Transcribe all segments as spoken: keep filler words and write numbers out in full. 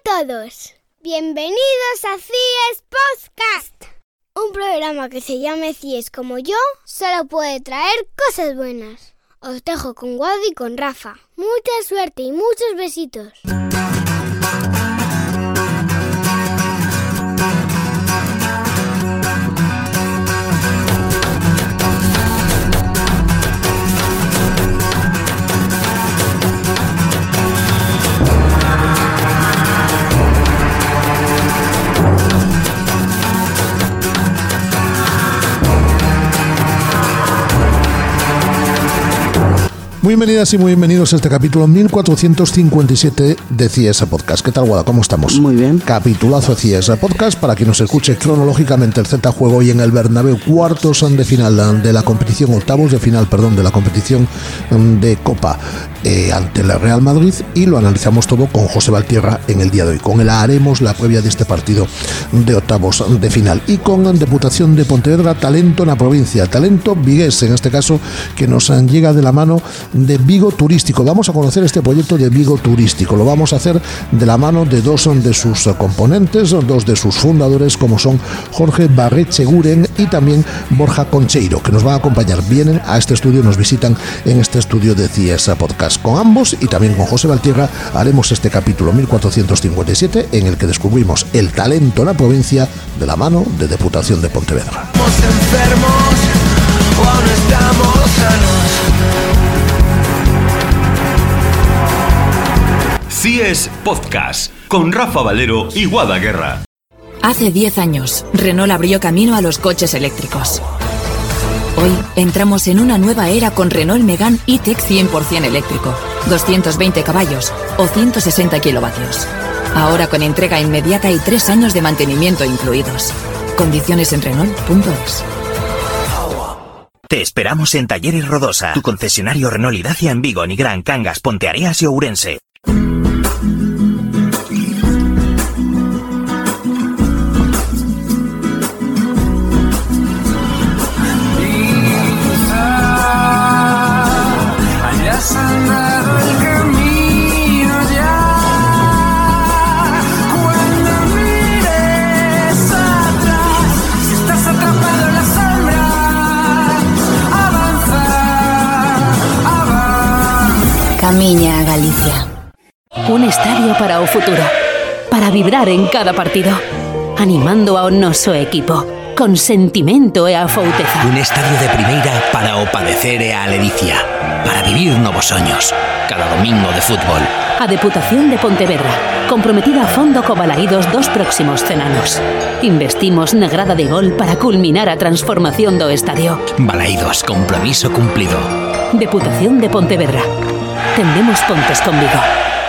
todos, bienvenidos a C I E S Podcast. Un programa que se llame C I E S como yo solo puede traer cosas buenas. Os dejo con Wadi y con Rafa. Mucha suerte y muchos besitos. Muy bienvenidas y muy bienvenidos a este capítulo mil cuatrocientos cincuenta y siete de C I E S Podcast. ¿Qué tal, Guada? ¿Cómo estamos? Muy bien. Capitulazo de C I E S Podcast para quien nos escuche cronológicamente. El Celta juega hoy en el Bernabéu, cuartos de final de la competición, octavos de final, perdón, de la competición de Copa eh, ante el Real Madrid, y lo analizamos todo con José Valtierra en el día de hoy. Con él haremos la previa de este partido de octavos de final y con Deputación de Pontevedra, talento en la provincia, talento vigués en este caso, que nos llega de la mano de Vigo Turístico. Vamos a conocer este proyecto de Vigo Turístico. Lo vamos a hacer de la mano de dos de sus componentes, dos de sus fundadores, como son Jorge Barrecheguren y también Borja Concheiro, que nos van a acompañar. Vienen a este estudio, nos visitan en este estudio de C I E S Podcast. Con ambos y también con José Valtierra haremos este capítulo mil cuatrocientos cincuenta y siete en el que descubrimos el talento en la provincia de la mano de Deputación de Pontevedra. Estamos enfermos o aún estamos sanos. C I E S Podcast con Rafa Valero y Guada Guerra. Hace diez años, Renault abrió camino a los coches eléctricos. Hoy entramos en una nueva era con Renault Megane E-Tech cien por ciento eléctrico, doscientos veinte caballos o ciento sesenta kilovatios. Ahora con entrega inmediata y tres años de mantenimiento incluidos. Condiciones en Renault punto es. Te esperamos en Talleres Rodosa, tu concesionario Renault y Dacia en Vigo, Nigrán, Cangas, Ponteareas y Ourense. Camiña a Galicia. Un estadio para o futuro, para vibrar en cada partido, animando ao noso equipo, con sentimento e afouteza. Un estadio de primeira para o padecer e a ledicia, para vivir novos soños, cada domingo de fútbol. A Deputación de Pontevedra, comprometida a fondo co Balaídos dos próximos cen anos. Investimos na grada de gol para culminar a transformación do estadio. Balaídos, compromiso cumplido. Deputación de Pontevedra. Tendemos pontes con Vigo.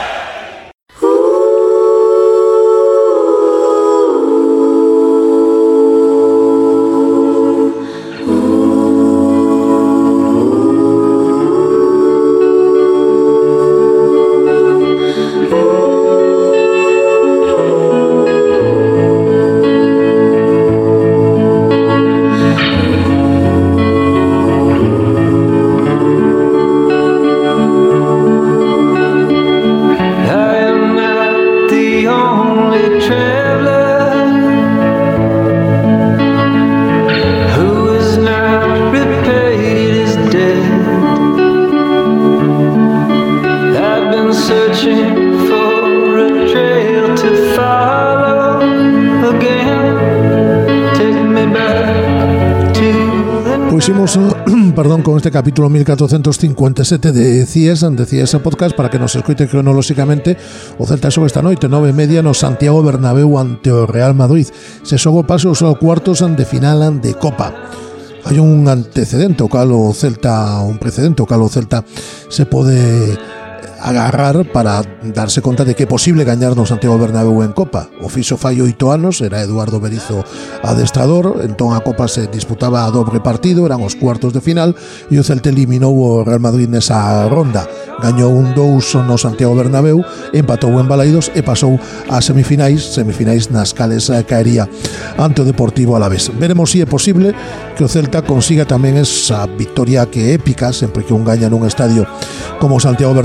Perdón, con este capítulo mil cuatrocientos cincuenta y siete de C I E S, de C I E S Podcast, para que nos escoite cronolóxicamente. O Celta xoga esta noite, nove e media, no Santiago Bernabéu ante o Real Madrid. Se xoga paso aos cuartos de final de Copa. Hai un antecedente, o cal o Celta, un precedente, o cal o Celta se pode agarrar para darse conta de que é posible gañar no Santiago Bernabéu en Copa. O fixo fai oito anos, era Eduardo Berizo adestrador, entón a Copa se disputaba a dobre partido, eran os cuartos de final, e o Celta eliminou o Real Madrid nesa ronda. Gañou un dous no Santiago Bernabéu, empatou en Balaídos e pasou a semifinais, semifinais nas cales caería ante o Deportivo Alavés. Veremos se é posible que o Celta consiga tamén esa victoria que é épica, sempre que un gaña nun estadio como o Santiago Bernabéu,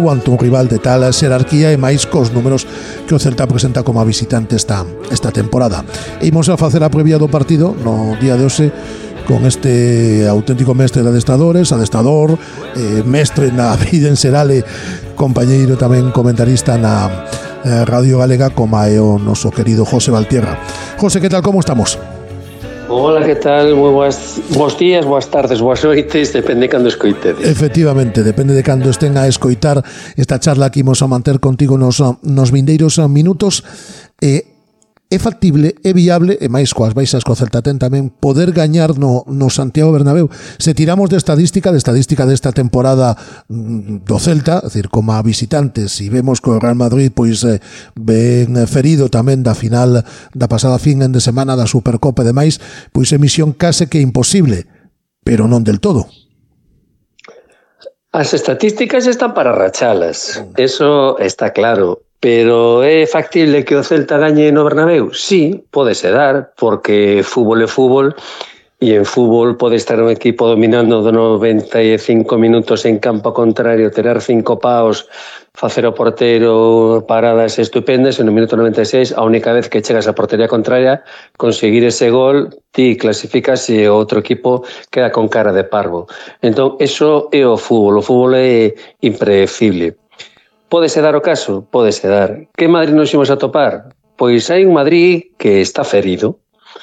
Vigo ante un rival de tal xerarquía e máis cos números que o Celta presenta como visitante esta, esta temporada. E imos a facer a previa do partido no día de hoxe con este auténtico mestre de adestradores, adestrador, eh, mestre na vida en xeral e compañeiro tamén comentarista na eh, Radio Galega, como é o noso querido José Valtierra. José, que tal, como estamos? Hola, que tal? Moi boas, boas días, boas tardes, boas noites, depende de cando escoitedes. Efectivamente, depende de cando estén a escoitar esta charla que imos a manter contigo nos, nos vindeiros minutos. Eh, é factible, é viable, e máis coas baixas co Celta ten tamén, poder gañar no, no Santiago Bernabéu. Se tiramos de estadística, de estadística desta temporada do Celta, é dicir, como a visitantes, e vemos que o Real Madrid pois eh, ben ferido tamén da final da pasada fin de semana da Supercopa e demais, pois é misión case que imposible, pero non del todo. As estatísticas están para rachalas, eso está claro. Pero é factible que o Celta gañe no Bernabéu? Sí, pódese dar, porque fútbol é fútbol, e en fútbol pode estar un equipo dominando de noventa e cinco minutos en campo contrario, tener cinco paos, facer o portero paradas estupendas, e no minuto noventa e seis, a única vez que chegas a portería contraria, conseguir ese gol, ti clasificas e o outro equipo queda con cara de parvo. Entón, eso é o fútbol, o fútbol é impredecible. Pódese dar o caso? Pódese dar. Que Madrid nos imos a topar? Pois hai un Madrid que está ferido.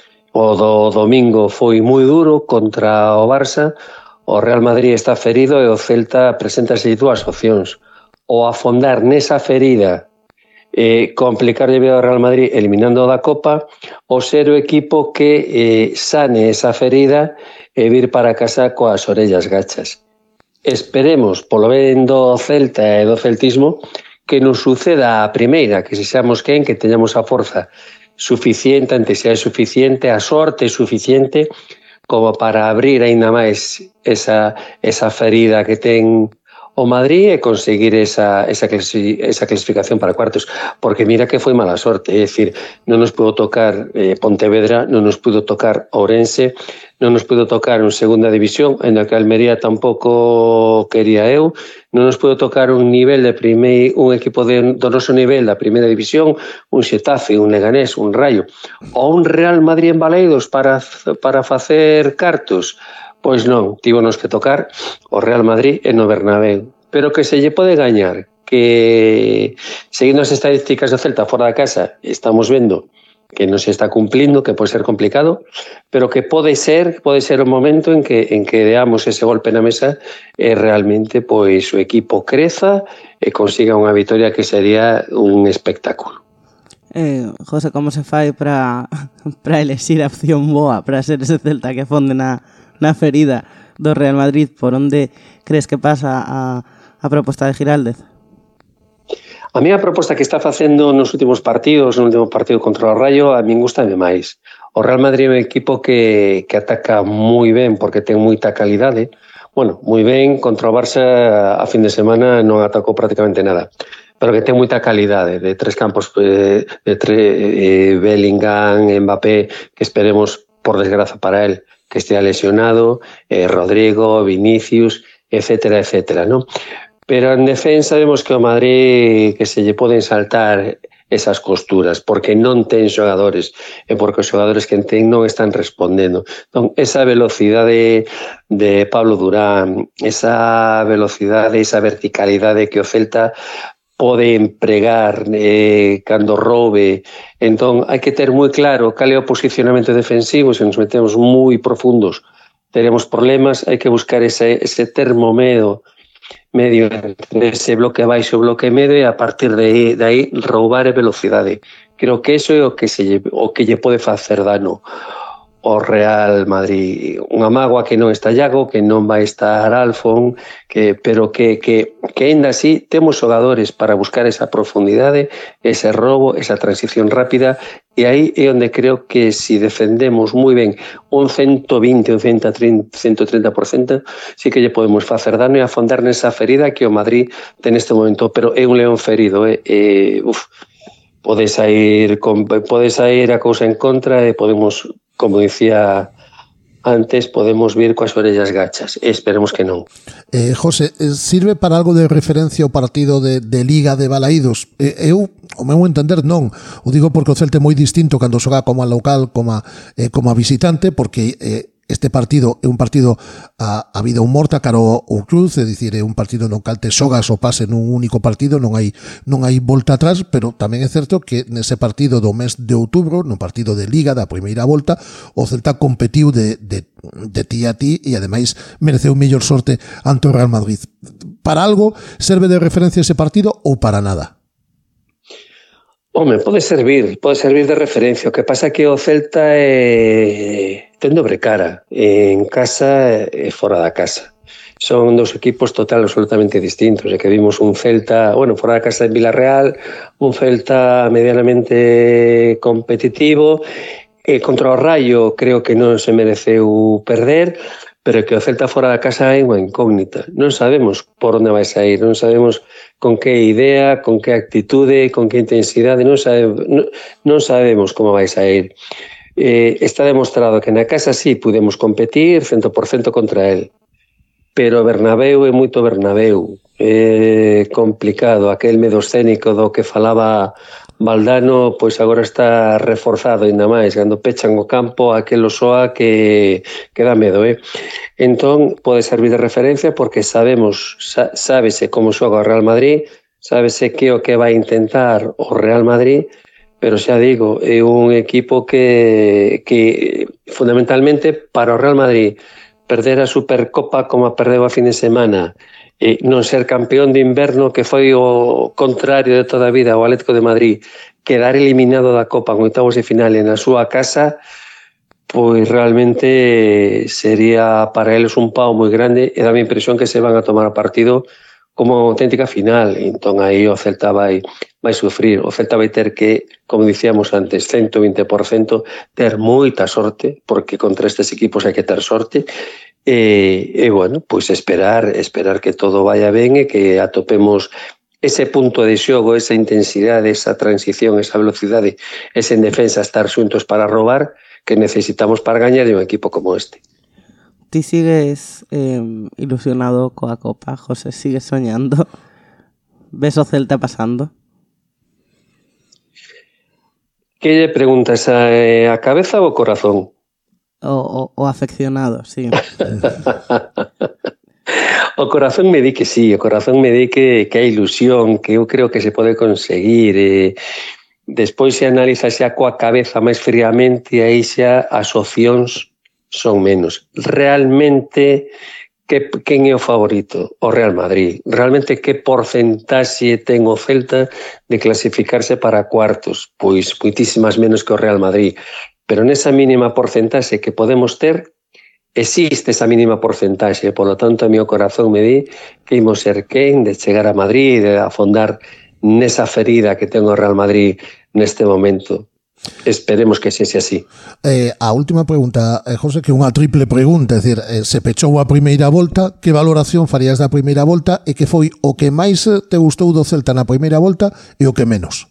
O do domingo foi moi duro contra o Barça, o Real Madrid está ferido e o Celta presentase dúas opcións. O afondar nesa ferida e complicar a vida ao Real Madrid eliminando da Copa, o ser o equipo que eh, sane esa ferida e vir para casa coas orellas gachas. Esperemos, polo ben do Celta e do celtismo, que nos suceda a primeira, que se xamos quen, que teñamos a forza suficiente, a intensidade suficiente, a sorte suficiente como para abrir aínda máis esa, esa ferida que ten o Madrid e conseguir esa, esa, clasi, esa clasificación para cuartos, porque mira que foi mala sorte, é dicir, non nos pudo tocar eh, Pontevedra, non nos pudo tocar Ourense, non nos pudo tocar un segunda división, en a que Almería tampouco quería eu, non nos pudo tocar un nivel de primeiro, un equipo de, do noso nivel da primeira división, un Xetafe, un Leganés, un Rayo, ou un Real Madrid en Baleidos para, para facer cartos. Pois non, tívonos que tocar o Real Madrid e no Bernabéu. Pero que se lle pode gañar, que seguindo as estadísticas do Celta fora da casa, estamos vendo que non se está cumplindo, que pode ser complicado, pero que pode ser, pode ser o momento en que en que deamos ese golpe na mesa e realmente pois o equipo creza e consiga unha vitoria que sería un espectáculo. Eh, José, como se fai para para elexir a opción boa para ser ese Celta que fonde na, na ferida do Real Madrid? Por onde crees que pasa a, a proposta de Giraldez? A mí a proposta que está facendo nos últimos partidos, no último partido contra o Rayo, a min gustame máis. O Real Madrid é un equipo que, que ataca moi ben porque ten moita calidade. Bueno, moi ben, contra o Barça a fin de semana non atacou prácticamente nada, pero que ten moita calidade de tres campos, eh, de tre, eh, Bellingham, Mbappé, que esperemos, por desgraza para él, que estea lesionado, eh, Rodrigo, Vinicius, etcétera, etcétera, ¿no? Pero en defensa vemos que o Madrid que se lle poden saltar esas costuras, porque non ten xogadores e porque os xogadores que ten non están respondendo. Entón, esa velocidade de Pablo Durán, esa velocidade, esa verticalidade que o Celta pode empregar eh, cando roube. Entón, hai que ter moi claro cal é o posicionamento defensivo. Se nos metemos moi profundos, teremos problemas. Hai que buscar ese, ese termo medio medio entre ese bloque baixo e o bloque medio, e a partir de aí, de aí roubar e velocidade. Creo que iso é o que se lle, o que lle pode facer dano ao Real Madrid. Unha mágoa que non está Iago, que non vai estar Alfon, que, pero que, que, que ainda así temos xogadores para buscar esa profundidade, ese robo, esa transición rápida, e aí é onde creo que si defendemos moi ben un ciento vinte, un ciento trinta por cento, sí que lle podemos facer dano e afondar nesa ferida que o Madrid ten neste momento, pero é un león ferido, eh? eh uf, pode sair, pode sair a cousa en contra e podemos, como dicía antes podemos vir coas orellas gachas. Esperemos que non. Eh, José, sirve para algo de referencia o partido de, de Liga de Balaídos? Eh, eu, o meu entender, non. O digo porque o Celta é moi distinto cando xoga como a local, como a, eh, como a visitante, porque eh, este partido é un partido a, a vida ou morta caro o cruz, é dicir, é un partido no cal te xogas o pase nun único partido, non hai non hai volta atrás, pero tamén é certo que nese partido do mes de outubro, no partido de Liga da primeira volta, o Celta competiu de, de, de ti a ti e ademais mereceu mellor sorte ante o Real Madrid. Para algo serve de referencia ese partido ou para nada? Home, pode servir, pode servir de referencia. O que pasa é que o Celta é ten dobre cara, en casa e fora da casa. Son dos equipos total absolutamente distintos, e que vimos un Celta, bueno, fora da casa en Villarreal, un Celta medianamente competitivo, e contra o Rayo creo que non se mereceu perder, pero que o Celta fora da casa é unha incógnita. Non sabemos por onde vai sair, non sabemos con que idea, con que actitude, con que intensidade, non sabemos, non, non sabemos como vai sair. Eh, está demostrado que na casa sí podemos competir cento por cento contra él, pero Bernabéu é moito Bernabéu, é complicado, aquel medo escénico do que falaba Valdano, pois agora está reforzado ainda máis, cando pechan o campo aquelo soa que, que dá medo, eh? Entón pode servir de referencia porque sabemos, sa, sábese como xoga o Real Madrid, sábese que o que vai intentar o Real Madrid, pero xa digo, é un equipo que, que fundamentalmente para o Real Madrid perder a Supercopa como a perdeu a fin de semana, e non ser campeón de inverno, que foi o contrario de toda a vida, o Atlético de Madrid, quedar eliminado da Copa en oitavos de final e na súa casa, pois realmente sería para eles un pau moi grande, e dá a impresión que se van a tomar o partido como auténtica final. Entón aí o Celta vai, vai sufrir, o Celta vai ter que, como dicíamos antes, cento vinte por cento ter moita sorte, porque contra estes equipos hai que ter sorte. E, e bueno, pois esperar, esperar que todo vaya ben e que atopemos ese punto de xogo, esa intensidade, esa transición, esa velocidade, ese en defensa estar xuntos para robar, que necesitamos para gañar un equipo como este. Ti sigues eh, ilusionado coa Copa, José, sigues soñando? Ves o Celta pasando? Que lle preguntas, a, a cabeza ou o corazón? O, o, o afeccionado, sí. O corazón me di que sí, o corazón me di que, que hai ilusión, que eu creo que se pode conseguir. Eh, despois se analiza xa coa cabeza máis fríamente, aí xa as opcións son menos. Realmente, que, quen é o favorito? O Real Madrid. Realmente, que porcentaxe ten o Celta de clasificarse para cuartos? Pois moitísimas menos que o Real Madrid. Pero nesa mínima porcentaxe que podemos ter, existe esa mínima porcentaxe, polo tanto, a meu corazón me di que imos ser quen de chegar a Madrid, de afondar nesa ferida que ten o Real Madrid neste momento. Esperemos que sexa así. Eh, a última pregunta, eh, José, que é unha triple pregunta, é dicir, eh, se pechou a primeira volta, que valoración farías da primeira volta e que foi o que máis te gustou do Celta na primeira volta e o que menos?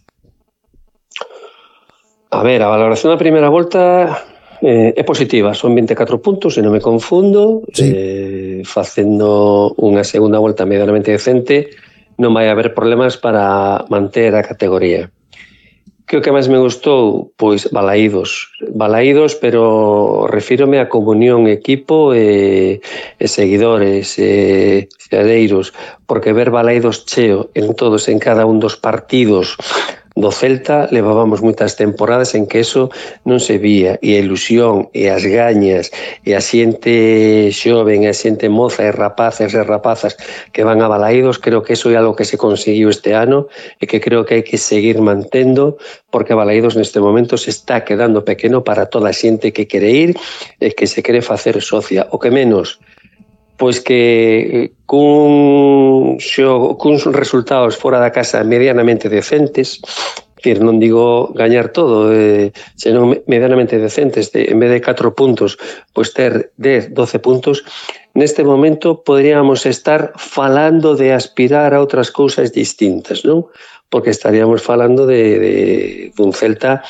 A ver, a valoración da primeira volta eh, é positiva, son vinte e catro puntos, se non me confundo, sí. eh, facendo unha segunda volta medianamente decente, non vai haber problemas para manter a categoría. Que o que máis me gustou? Pois Balaídos, Balaídos, pero refírome a comunión equipo e, e seguidores e seadeiros, porque ver Balaídos cheo en todos, en cada un dos partidos do Celta, levábamos moitas temporadas en que eso non se vía, e a ilusión, e as gañas, e a xente xoven, e a xente moza, e rapaces e rapazas que van a Balaídos, creo que eso é algo que se conseguiu este ano, e que creo que hai que seguir mantendo, porque Balaídos neste momento se está quedando pequeno para toda a xente que quere ir, e que se quere facer socia. O que menos, pois que cun xogo, cuns resultados fora da casa medianamente decentes, que non digo gañar todo, eh, senón medianamente decentes, de, en vez de catro puntos, pois ter dez, doce puntos, neste momento poderíamos estar falando de aspirar a outras cousas distintas, non? Porque estaríamos falando de, de, de un Celta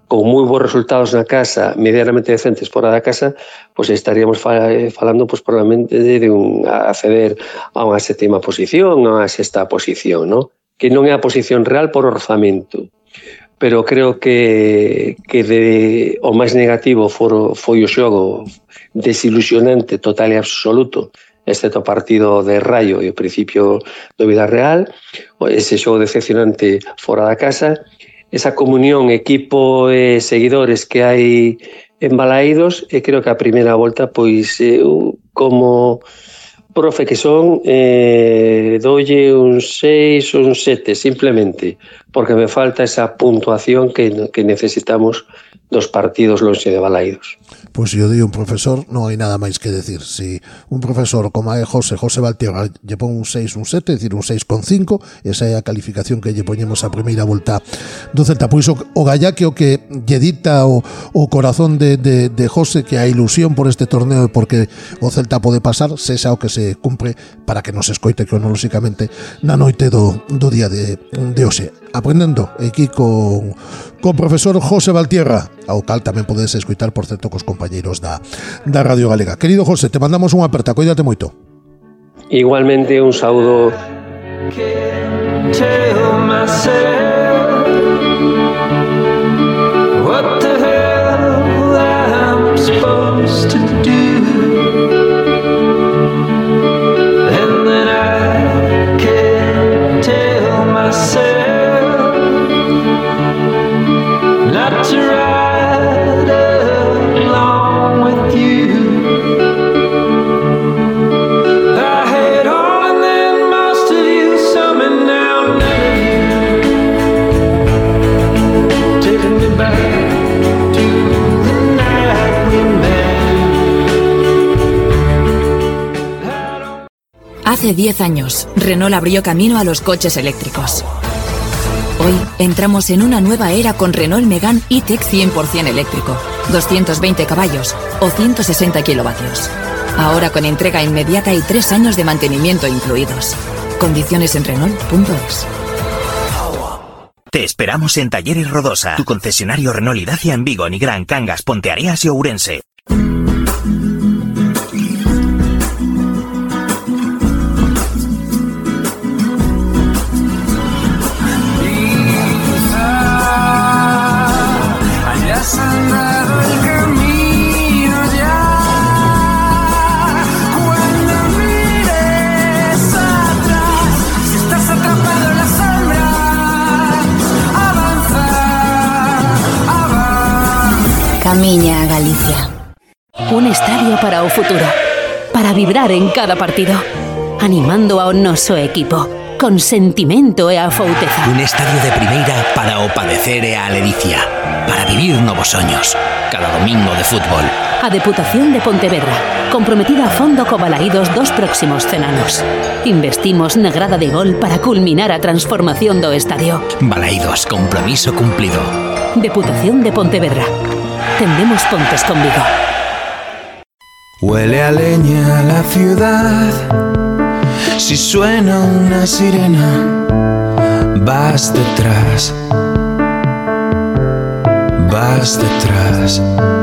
con moi bons resultados na casa, medianamente decentes fora da casa, pois estaríamos falando pois, probablemente de un acceder a unha sétima posición, a unha sexta posición, ¿no? Que non é a posición real por orzamento. Pero creo que, que de, o máis negativo for, foi o xogo desilusionante, total e absoluto, excepto o partido de Rayo e o principio do Villarreal, ese xogo decepcionante fora da casa, esa comunión equipo e seguidores que hai en Balaídos, e creo que a primeira volta, pois, eu, como profe que son, eh, doulle un seis ou un sete, simplemente, porque me falta esa puntuación que, que necesitamos dos partidos lonxe de Balaídos. Pois se yo di un profesor, non hai nada máis que decir. Si un profesor como é José, José Valtierra, lle pon un seis, un sete, é dicir, un seis con cinco, esa é a calificación que lle poñemos a primeira volta do Celta. Pois o, o Gallá que o que lle dita o, o corazón de, de, de José, que a ilusión por este torneo e porque o Celta pode pasar, sexa o que se cumpre para que nos escoite cronolóxicamente na noite do, do día de, de hoxe. Aprendendo aquí con co profesor José Valtierra, ao cal tamén podes escoitar, por certo, cos compañeiros da, da Radio Galega. Querido José, te mandamos unha aperta, cuídate moito. Igualmente, un saúdo. Hace diez años, Renault abrió camino a los coches eléctricos. Hoy entramos en una nueva era con Renault Megane E-Tech cien por ciento eléctrico, doscientos veinte caballos o ciento sesenta kilovatios. Ahora con entrega inmediata y tres años de mantenimiento incluidos. Condiciones en Renault punto es. Te esperamos en Talleres Rodosa, tu concesionario Renault y Dacia en Vigo, Nigrán, Cangas, Ponteareas y Ourense. Camiña a Galicia. Un estadio para o futuro, para vibrar en cada partido, animando ao noso equipo, con sentimento e afouteza. Un estadio de primeira para o padecer e a ledicia, para vivir novos soños, cada domingo de fútbol. A Deputación de Pontevedra, comprometida a fondo co Balaídos dos próximos cen anos. Investimos na grada de gol para culminar a transformación do estadio. Balaídos, compromiso cumplido. Deputación de Pontevedra. Tendemos pontes conmigo. Huele a leña la ciudad. Si suena una sirena, vas detrás. Vas detrás.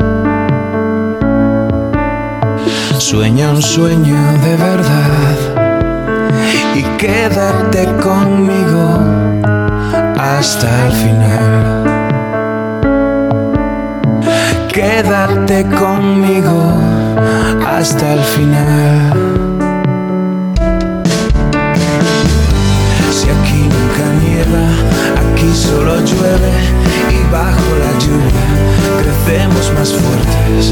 Sueña un sueño de verdad y quédate conmigo hasta el final. Quédate conmigo hasta el final. Si aquí nunca nieva, aquí solo llueve y bajo la lluvia crecemos más fuertes.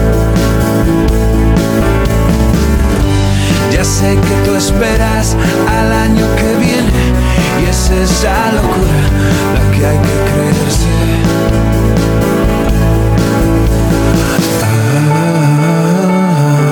Ya sé que tú esperas al año que viene y es esa locura la que hay que creerse.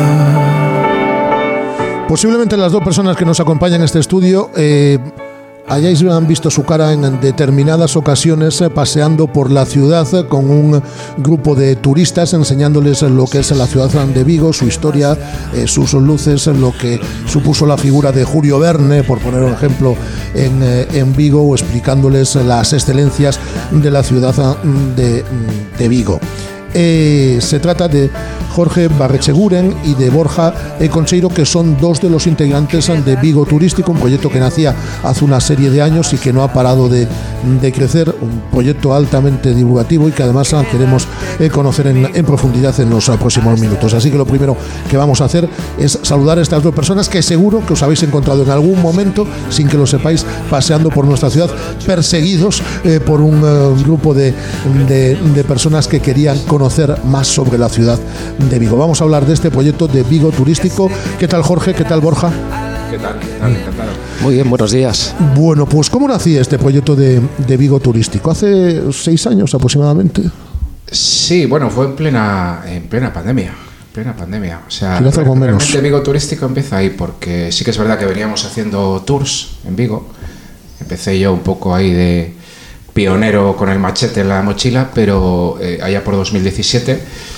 Posiblemente las dos personas que nos acompañan en este estudio eh, hayáis visto su cara en determinadas ocasiones paseando por la ciudad con un grupo de turistas enseñándoles lo que es la ciudad de Vigo, su historia, eh, sus luces, lo que supuso la figura de Julio Verne, por poner un ejemplo, en, eh, en Vigo, o explicándoles las excelencias de la ciudad de, de Vigo. Eh, se trata de Jorge Barrecheguren y de Borja Concheiro, que son dos de los integrantes de Vigo Turístico, un proyecto que nacía hace una serie de años y que no ha parado de, de crecer, un proyecto altamente divulgativo y que además queremos eh, conocer en, en profundidad en los próximos minutos. Así que lo primero que vamos a hacer es saludar a estas dos personas que seguro que os habéis encontrado en algún momento, sin que lo sepáis, paseando por nuestra ciudad, perseguidos eh, por un eh, grupo de, de, de personas que querían conocer más sobre la ciudad de Vigo. Vamos a hablar de este proyecto de Vigo Turístico. ¿Qué tal, Jorge? ¿Qué tal, Borja? ¿Qué tal? ¿Qué tal? Encantado. Muy bien, buenos días. Bueno, pues ¿cómo nacía este proyecto de, de Vigo Turístico? ¿Hace seis años aproximadamente? Sí, bueno, fue en plena, en plena pandemia. Plena pandemia. O sea, sí, realmente menos. Vigo Turístico empieza ahí porque sí que es verdad que veníamos haciendo tours en Vigo. Empecé yo un poco ahí de pionero con el machete en la mochila, pero eh, allá por dos mil diecisiete...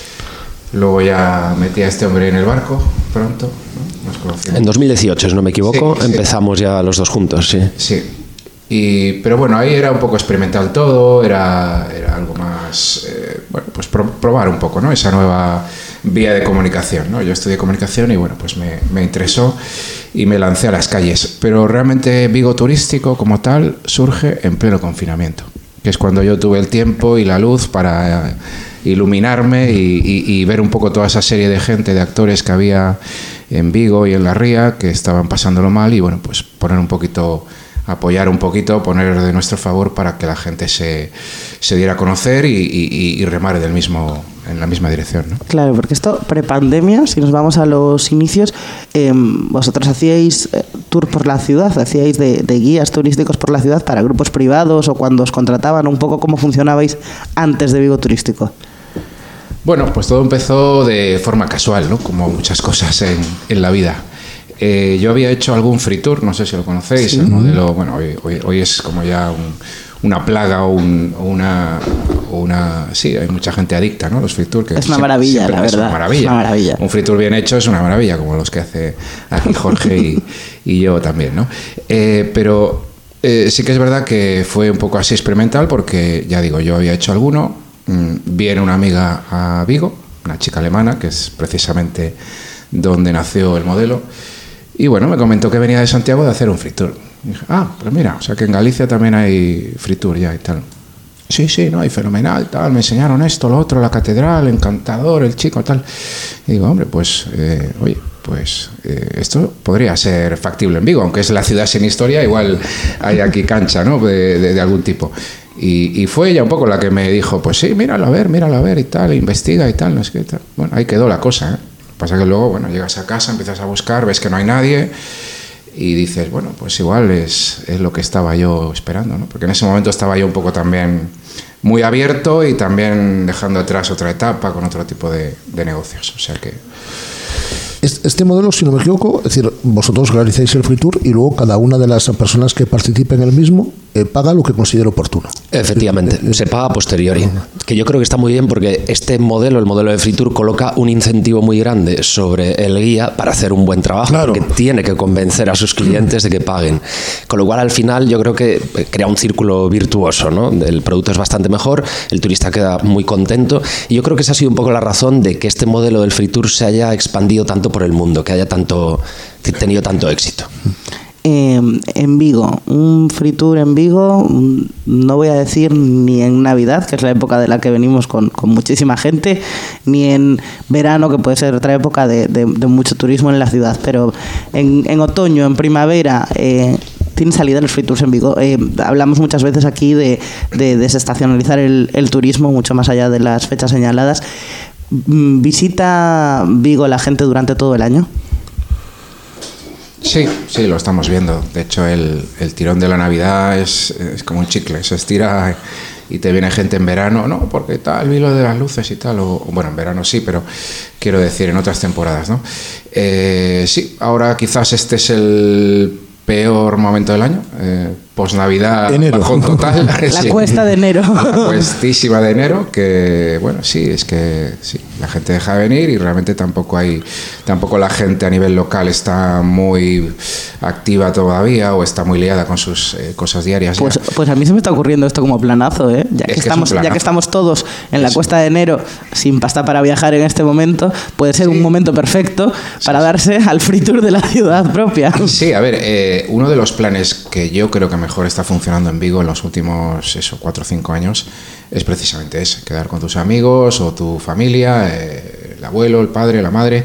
Luego ya metí a este hombre en el barco pronto, ¿no? Nos conocimos. En dos mil dieciocho, si no me equivoco, sí, empezamos sí. ya los dos juntos, sí. Sí. Y, pero bueno, ahí era un poco experimental todo, era, era algo más, eh, bueno, pues pro, probar un poco, ¿no? Esa nueva vía de comunicación, ¿no? Yo estudié comunicación y bueno, pues me, me interesó y me lancé a las calles. Pero realmente Vigo Turístico como tal surge en pleno confinamiento, que es cuando yo tuve el tiempo y la luz para... Eh, iluminarme y, y, y ver un poco toda esa serie de gente, de actores que había en Vigo y en La Ría que estaban pasándolo mal y bueno, pues poner un poquito, apoyar un poquito, poner de nuestro favor para que la gente se, se diera a conocer y, y, y remar del mismo, en la misma dirección, ¿no? Claro, porque esto prepandemia, si nos vamos a los inicios, eh, vosotros hacíais eh, tour por la ciudad, hacíais de, de guías turísticos por la ciudad para grupos privados o cuando os contrataban, un poco cómo funcionabais antes de Vigo Turístico. Bueno, pues todo empezó de forma casual, ¿no? Como muchas cosas en, en la vida. Eh, yo había hecho algún free tour, no sé si lo conocéis, sí. El modelo, bueno, hoy, hoy, hoy es como ya un, una plaga o, un, o una, o una... Sí, hay mucha gente adicta, ¿no? Los free tour. Que es una maravilla, la verdad. Es una maravilla. Es una maravilla. Un free tour bien hecho es una maravilla, como los que hace aquí Jorge y, y yo también, ¿no? Eh, pero eh, sí que es verdad que fue un poco así experimental porque, ya digo, yo había hecho alguno. Viene una amiga a Vigo, una chica alemana, que es precisamente donde nació el modelo, y bueno, me comentó que venía de Santiago de hacer un free tour. Y dije, ah, pues mira, o sea que en Galicia también hay free tour ya y tal. Sí, sí, no, hay fenomenal, tal, me enseñaron esto, lo otro, la catedral, encantador, el chico, tal. Y digo, hombre, pues, eh, oye, pues eh, esto podría ser factible en Vigo, aunque es la ciudad sin historia, igual hay aquí cancha, ¿no? De, de, de algún tipo. Y, y fue ella un poco la que me dijo, pues sí, míralo a ver, míralo a ver y tal, investiga y tal, no sé qué tal. Bueno, ahí quedó la cosa, ¿eh? Lo que pasa es que luego, bueno, llegas a casa, empiezas a buscar, ves que no hay nadie y dices, bueno, pues igual es, es lo que estaba yo esperando, ¿no? Porque en ese momento estaba yo un poco también muy abierto y también dejando atrás otra etapa con otro tipo de, de negocios, o sea que... Este modelo, si no me equivoco, es decir, vosotros realizáis el free tour y luego cada una de las personas que participen en el mismo eh, paga lo que considere oportuno. Efectivamente, eh, se paga a posteriori, que yo creo que está muy bien porque este modelo, el modelo de free tour, coloca un incentivo muy grande sobre el guía para hacer un buen trabajo, claro. Porque tiene que convencer a sus clientes de que paguen, con lo cual al final yo creo que crea un círculo virtuoso, ¿no? El producto es bastante mejor, el turista queda muy contento y yo creo que esa ha sido un poco la razón de que este modelo del free tour se haya expandido tanto por el mundo, que haya tanto tenido tanto éxito. Eh, en Vigo, un free tour en Vigo, no voy a decir ni en Navidad, que es la época de la que venimos con, con muchísima gente, ni en verano, que puede ser otra época de, de, de mucho turismo en la ciudad, pero en, en otoño, en primavera, eh, tiene salida los free tours en Vigo. Eh, hablamos muchas veces aquí de, de desestacionalizar el, el turismo, mucho más allá de las fechas señaladas. ¿Visita Vigo la gente durante todo el año? Sí, sí, lo estamos viendo. De hecho, el, el tirón de la Navidad es, es como un chicle, se estira y te viene gente en verano, no, porque tal, vi lo de las luces y tal, o bueno, en verano sí, pero quiero decir, en otras temporadas, ¿no? Eh, sí, ahora quizás este es el peor momento del año, eh, posnavidad enero. Bajón total. La sí. cuesta de enero. La cuestísima de enero, que bueno, sí, es que sí, la gente deja de venir y realmente tampoco hay, tampoco la gente a nivel local está muy activa todavía o está muy liada con sus eh, cosas diarias. Pues, pues a mí se me está ocurriendo esto como planazo, ¿eh? Ya que, Es que estamos, es un planazo. ya que estamos todos en la Sí. cuesta de enero sin pasta para viajar en este momento, puede ser Sí. un momento perfecto para darse al free tour de la ciudad propia. Sí, a ver, eh, uno de los planes que yo creo que mejor está funcionando en Vigo en los últimos eso, cuatro o cinco años es precisamente ese, quedar con tus amigos o tu familia, eh, el abuelo, el padre, la madre.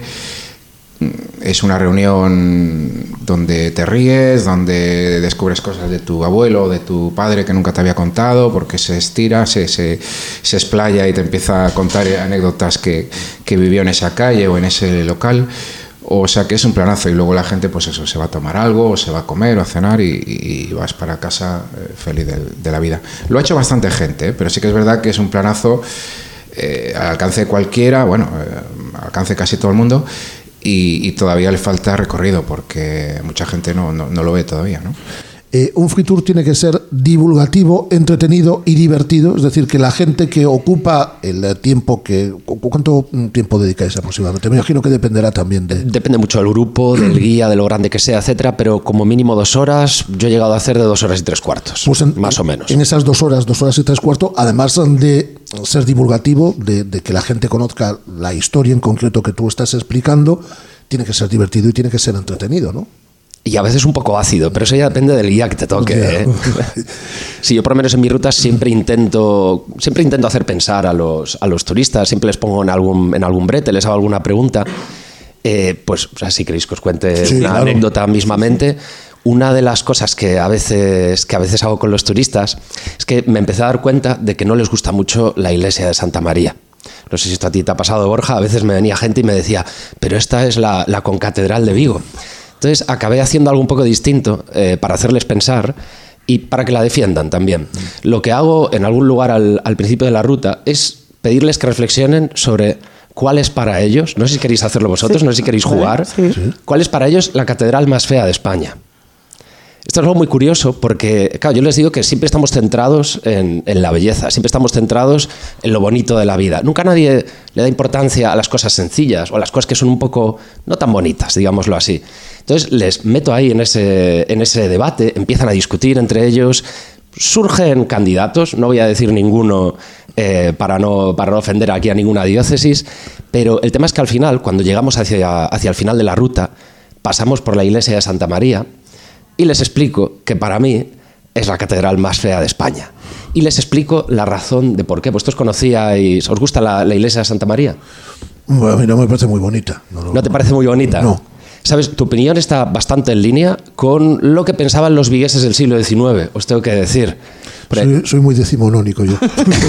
Es una reunión donde te ríes, donde descubres cosas de tu abuelo o de tu padre que nunca te había contado, porque se estira, se, se, se explaya y te empieza a contar anécdotas que, que vivió en esa calle o en ese local. O sea que es un planazo y luego la gente pues eso, se va a tomar algo o se va a comer o a cenar y, y vas para casa eh, feliz de, de la vida. Lo ha hecho bastante gente, ¿eh? Pero sí que es verdad que es un planazo eh, al alcance de cualquiera, bueno, eh, al alcance de casi todo el mundo y, y todavía le falta recorrido porque mucha gente no, no, no lo ve todavía, ¿no? Eh, un free tour tiene que ser divulgativo, entretenido y divertido, es decir, que la gente que ocupa el tiempo que... ¿Cuánto tiempo dedicáis aproximadamente? Me imagino que dependerá también de... Depende mucho del grupo, del guía, de lo grande que sea, etcétera, pero como mínimo dos horas, yo he llegado a hacer de dos horas y tres cuartos, Pues en, más o menos. En esas dos horas, dos horas y tres cuartos, además de ser divulgativo, de, de que la gente conozca la historia en concreto que tú estás explicando, tiene que ser divertido y tiene que ser entretenido, ¿no? Y a veces un poco ácido, pero eso ya depende del guía que te toque. ¿eh? Sí, yo por lo menos en mis rutas siempre intento siempre intento hacer pensar a los, a los turistas, siempre les pongo en algún, en algún brete, les hago alguna pregunta. Eh, pues, o sea, si queréis que os cuente sí, una claro. anécdota mismamente. Una de las cosas que a veces que a veces hago con los turistas es que me empecé a dar cuenta de que no les gusta mucho la iglesia de Santa María. No sé si esto a ti te ha pasado, Borja, a veces me venía gente y me decía, pero esta es la, la concatedral de Vigo. Entonces acabé haciendo algo un poco distinto eh, para hacerles pensar y para que la defiendan también. Lo que hago en algún lugar al, al principio de la ruta es pedirles que reflexionen sobre cuál es para ellos, no sé si queréis hacerlo vosotros, Sí. no sé si queréis jugar, Sí. cuál es para ellos la catedral más fea de España. Esto es algo muy curioso porque, claro, yo les digo que siempre estamos centrados en, en la belleza, siempre estamos centrados en lo bonito de la vida. Nunca nadie le da importancia a las cosas sencillas o a las cosas que son un poco no tan bonitas, digámoslo así. Entonces les meto ahí en ese, en ese debate, empiezan a discutir entre ellos, surgen candidatos, no voy a decir ninguno eh, para, no, para no ofender aquí a ninguna diócesis, pero el tema es que al final, cuando llegamos hacia, hacia el final de la ruta, pasamos por la iglesia de Santa María y les explico que para mí es la catedral más fea de España. Y les explico la razón de por qué. ¿Vosotros conocíais, os gusta la, la iglesia de Santa María? Bueno, a mí no me parece muy bonita. No, no, ¿No te parece muy bonita? No. Sabes, tu opinión está bastante en línea con lo que pensaban los vigueses del siglo diecinueve, os tengo que decir. Soy, soy muy decimonónico yo.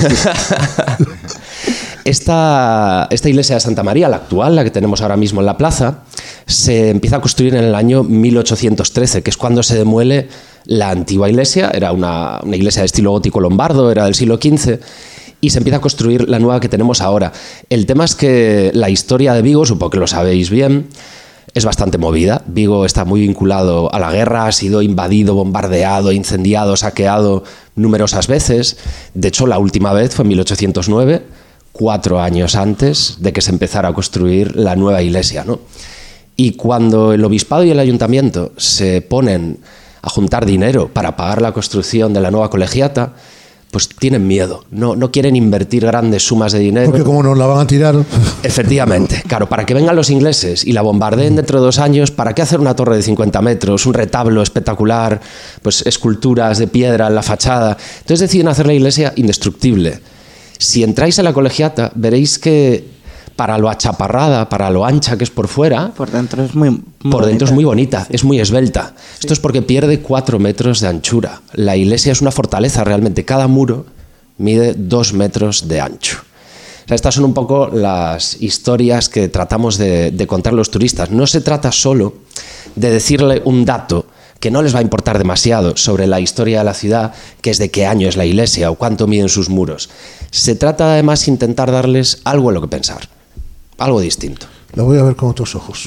Esta, esta iglesia de Santa María, la actual, la que tenemos ahora mismo en la plaza, se empieza a construir en el año mil ochocientos trece, que es cuando se demuele la antigua iglesia. Era una, una iglesia de estilo gótico lombardo, era del siglo quince, y se empieza a construir la nueva que tenemos ahora. El tema es que la historia de Vigo, supongo que lo sabéis bien, es bastante movida. Vigo está muy vinculado a la guerra, ha sido invadido, bombardeado, incendiado, saqueado numerosas veces. De hecho, la última vez fue en mil ochocientos nueve, cuatro años antes de que se empezara a construir la nueva iglesia, ¿no? Y cuando el obispado y el ayuntamiento se ponen a juntar dinero para pagar la construcción de la nueva colegiata, pues tienen miedo, no, no quieren invertir grandes sumas de dinero. Porque como nos la van a tirar... Efectivamente, claro, para que vengan los ingleses y la bombardeen dentro de dos años, ¿para qué hacer una torre de cincuenta metros, un retablo espectacular, pues esculturas de piedra en la fachada? Entonces deciden hacer la iglesia indestructible. Si entráis en la colegiata, veréis que para lo achaparrada, para lo ancha que es por fuera, por dentro es muy, muy por dentro bonita. es muy bonita, Sí. es muy esbelta. Sí. Esto es porque pierde cuatro metros de anchura. La iglesia es una fortaleza realmente. Cada muro mide dos metros de ancho. O sea, estas son un poco las historias que tratamos de, de contar los turistas. No se trata solo de decirle un dato que no les va a importar demasiado sobre la historia de la ciudad, que es de qué año es la iglesia o cuánto miden sus muros. Se trata además de intentar darles algo en lo que pensar, algo distinto. Lo voy a ver con otros ojos.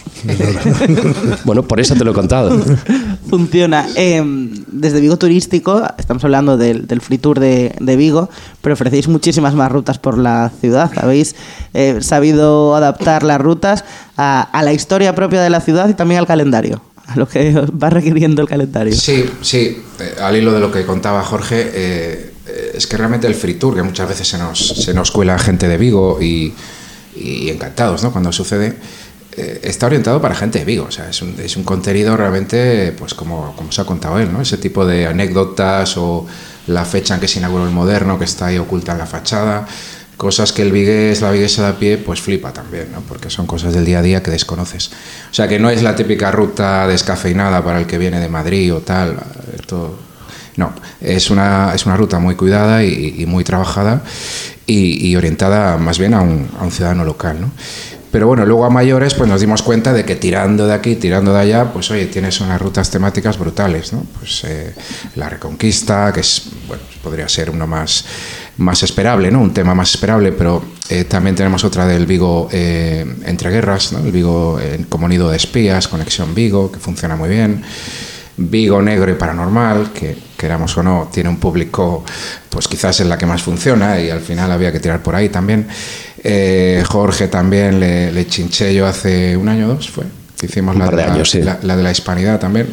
Bueno, por eso te lo he contado. Funciona. Eh, desde Vigo Turístico, estamos hablando del, del Free Tour de, de Vigo, pero ofrecéis muchísimas más rutas por la ciudad. Habéis eh, sabido adaptar las rutas a, a la historia propia de la ciudad y también al calendario, a lo que va requiriendo el calendario. Sí, sí. Eh, al hilo de lo que contaba Jorge, eh, es que realmente el Free Tour, que muchas veces se nos, se nos cuela gente de Vigo y... y encantados, ¿no?, cuando sucede, eh, está orientado para gente de Vigo. O sea, es un, es un contenido realmente, pues como, como se ha contado él, ¿no? Ese tipo de anécdotas o la fecha en que se inauguró el Moderno, que está ahí oculta en la fachada, cosas que el vigués, la viguesa de a pie, pues flipa también, ¿no? Porque son cosas del día a día que desconoces. O sea, que no es la típica ruta descafeinada para el que viene de Madrid o tal. Esto, no, es una, es una ruta muy cuidada y, y muy trabajada. Y, y orientada más bien a un, a un ciudadano local, ¿no? Pero bueno, luego a mayores pues nos dimos cuenta de que tirando de aquí, tirando de allá, pues oye, tienes unas rutas temáticas brutales, ¿no? Pues eh, la Reconquista, que es, bueno, podría ser uno más, más esperable, ¿no? Un tema más esperable, pero eh, también tenemos otra del Vigo eh, entre guerras, ¿no? El Vigo eh, como nido de espías, Conexión Vigo, que funciona muy bien. Vigo Negro y Paranormal, que queramos o no, tiene un público, pues quizás es la que más funciona y al final había que tirar por ahí también. Eh, Jorge también le, le chinché yo hace un año o dos, fue, hicimos la de, de años, la, sí. la, la de la hispanidad también.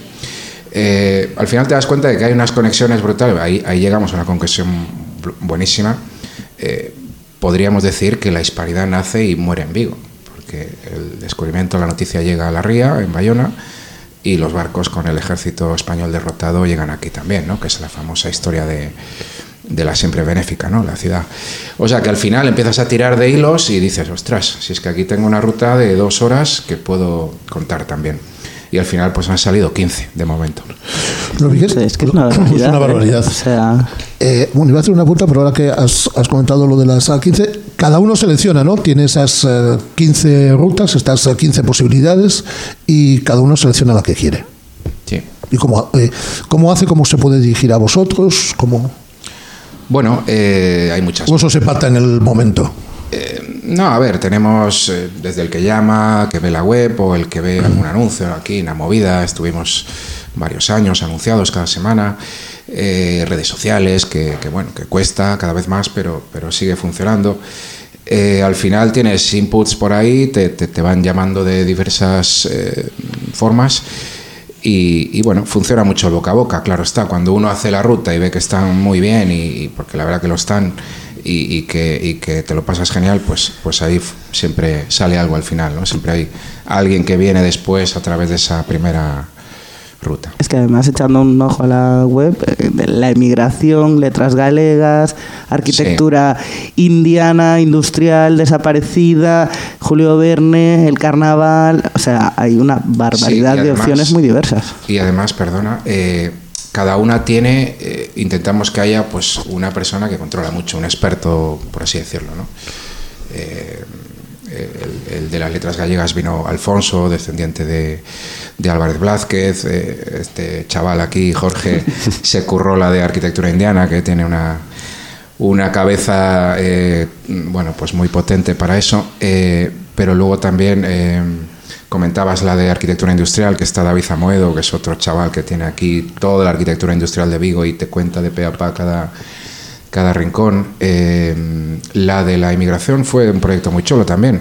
Eh, al final te das cuenta de que hay unas conexiones brutales, ahí, ahí llegamos a una conexión buenísima. Eh, podríamos decir que la hispanidad nace y muere en Vigo, porque el descubrimiento, la noticia llega a La Ría, en Bayona, y los barcos con el ejército español derrotado llegan aquí también, ¿no? Que es la famosa historia de, de la siempre benéfica, ¿no? La ciudad. O sea que al final empiezas a tirar de hilos y dices, ostras, si es que aquí tengo una ruta de dos horas que puedo contar también. Y al final pues han salido quince de momento. ¿Lo es que es una barbaridad. Es una barbaridad. ¿eh? O sea... eh, bueno, iba a hacer una pregunta, pero ahora que has, has comentado lo de las quince, cada uno selecciona, ¿no? Tiene esas uh, quince rutas, estas uh, quince posibilidades, y cada uno selecciona la que quiere. Sí. ¿Y cómo, eh, cómo hace, cómo se puede dirigir a vosotros? ¿Cómo? Bueno, eh, hay muchas. ¿O eso se pacta en el momento? Eh, no, a ver, tenemos eh, desde el que llama, que ve la web, o el que ve algún anuncio aquí en La Movida. Estuvimos varios años anunciados cada semana, eh, redes sociales, que, que bueno, que cuesta cada vez más, pero, pero sigue funcionando. Eh, al final tienes inputs por ahí, te, te, te van llamando de diversas eh, formas. Y, y bueno, funciona mucho el boca a boca, claro está. Cuando uno hace la ruta y ve que están muy bien, y, y porque la verdad que lo están, y, y, que, y que te lo pasas genial, pues, pues ahí siempre sale algo al final, ¿no? Siempre hay alguien que viene después a través de esa primera ruta. Es que además, echando un ojo a la web, la emigración, letras galegas, arquitectura sí. indiana, industrial, desaparecida, Julio Verne, el carnaval, o sea, hay una barbaridad sí, además, de opciones muy diversas. Y además, perdona, eh, cada una tiene, eh, intentamos que haya pues una persona que controla mucho, un experto, por así decirlo, ¿no? Eh, El, el de las letras gallegas vino Alfonso, descendiente de, de Álvarez Blázquez. Eh, este chaval aquí, Jorge, se curró la de arquitectura indiana, que tiene una, una cabeza eh, bueno, pues muy potente para eso. Eh, pero luego también eh, comentabas la de arquitectura industrial, que está David Zamoedo, que es otro chaval que tiene aquí toda la arquitectura industrial de Vigo y te cuenta de pe a pa cada... cada rincón. Eh, la de la inmigración fue un proyecto muy chulo también.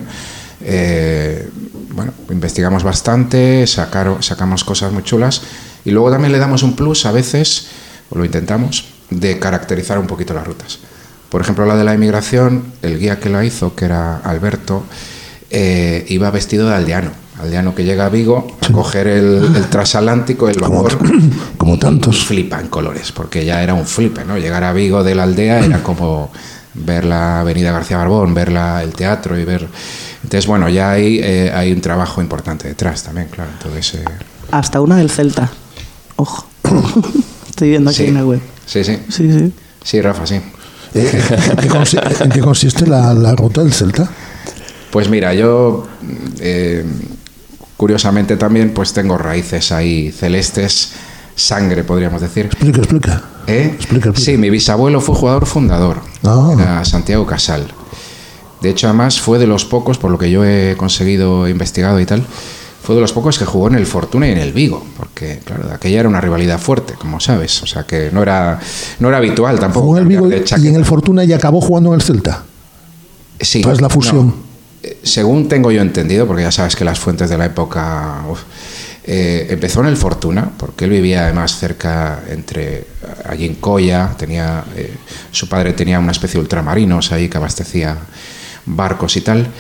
Eh, bueno, investigamos bastante, sacaron, sacamos cosas muy chulas, y luego también le damos un plus a veces, o lo intentamos, de caracterizar un poquito las rutas. Por ejemplo, la de la inmigración, el guía que la hizo, que era Alberto, eh, iba vestido de aldeano. Aldeano que llega a Vigo a coger el, el transatlántico, el vapor, como, como tantos. Y flipa en colores, porque ya era un flipe, ¿no? Llegar a Vigo de la aldea era como ver la avenida García Barbón, ver la, el teatro y ver... Entonces, bueno, ya hay, eh, hay un trabajo importante detrás también, claro. Entonces, eh... hasta una del Celta. Ojo. Estoy viendo aquí sí, en la web. Sí, sí. Sí, sí. Sí, Rafa, sí. Eh, ¿en, qué consiste, ¿En qué consiste la, la ruta del Celta? Pues mira, yo... Eh, curiosamente también pues tengo raíces ahí celestes, sangre podríamos decir. Explica, explica. ¿Eh? explica, explica. Sí, mi bisabuelo fue jugador fundador, ah. era Santiago Casal. De hecho, además, fue de los pocos, por lo que yo he conseguido, investigado y tal, fue de los pocos que jugó en el Fortuna y en el Vigo, porque, claro, aquella era una rivalidad fuerte, como sabes, o sea que no era, no era habitual tampoco. Jugó en el Vigo y en el Fortuna y acabó jugando en el Celta. Sí. Tras la fusión. No. Según tengo yo entendido, porque ya sabes que las fuentes de la época... Uf, eh, empezó en el Fortuna, porque él vivía además cerca, entre allí en Coya, tenía, eh, su padre tenía una especie de ultramarinos ahí que abastecía barcos y tal.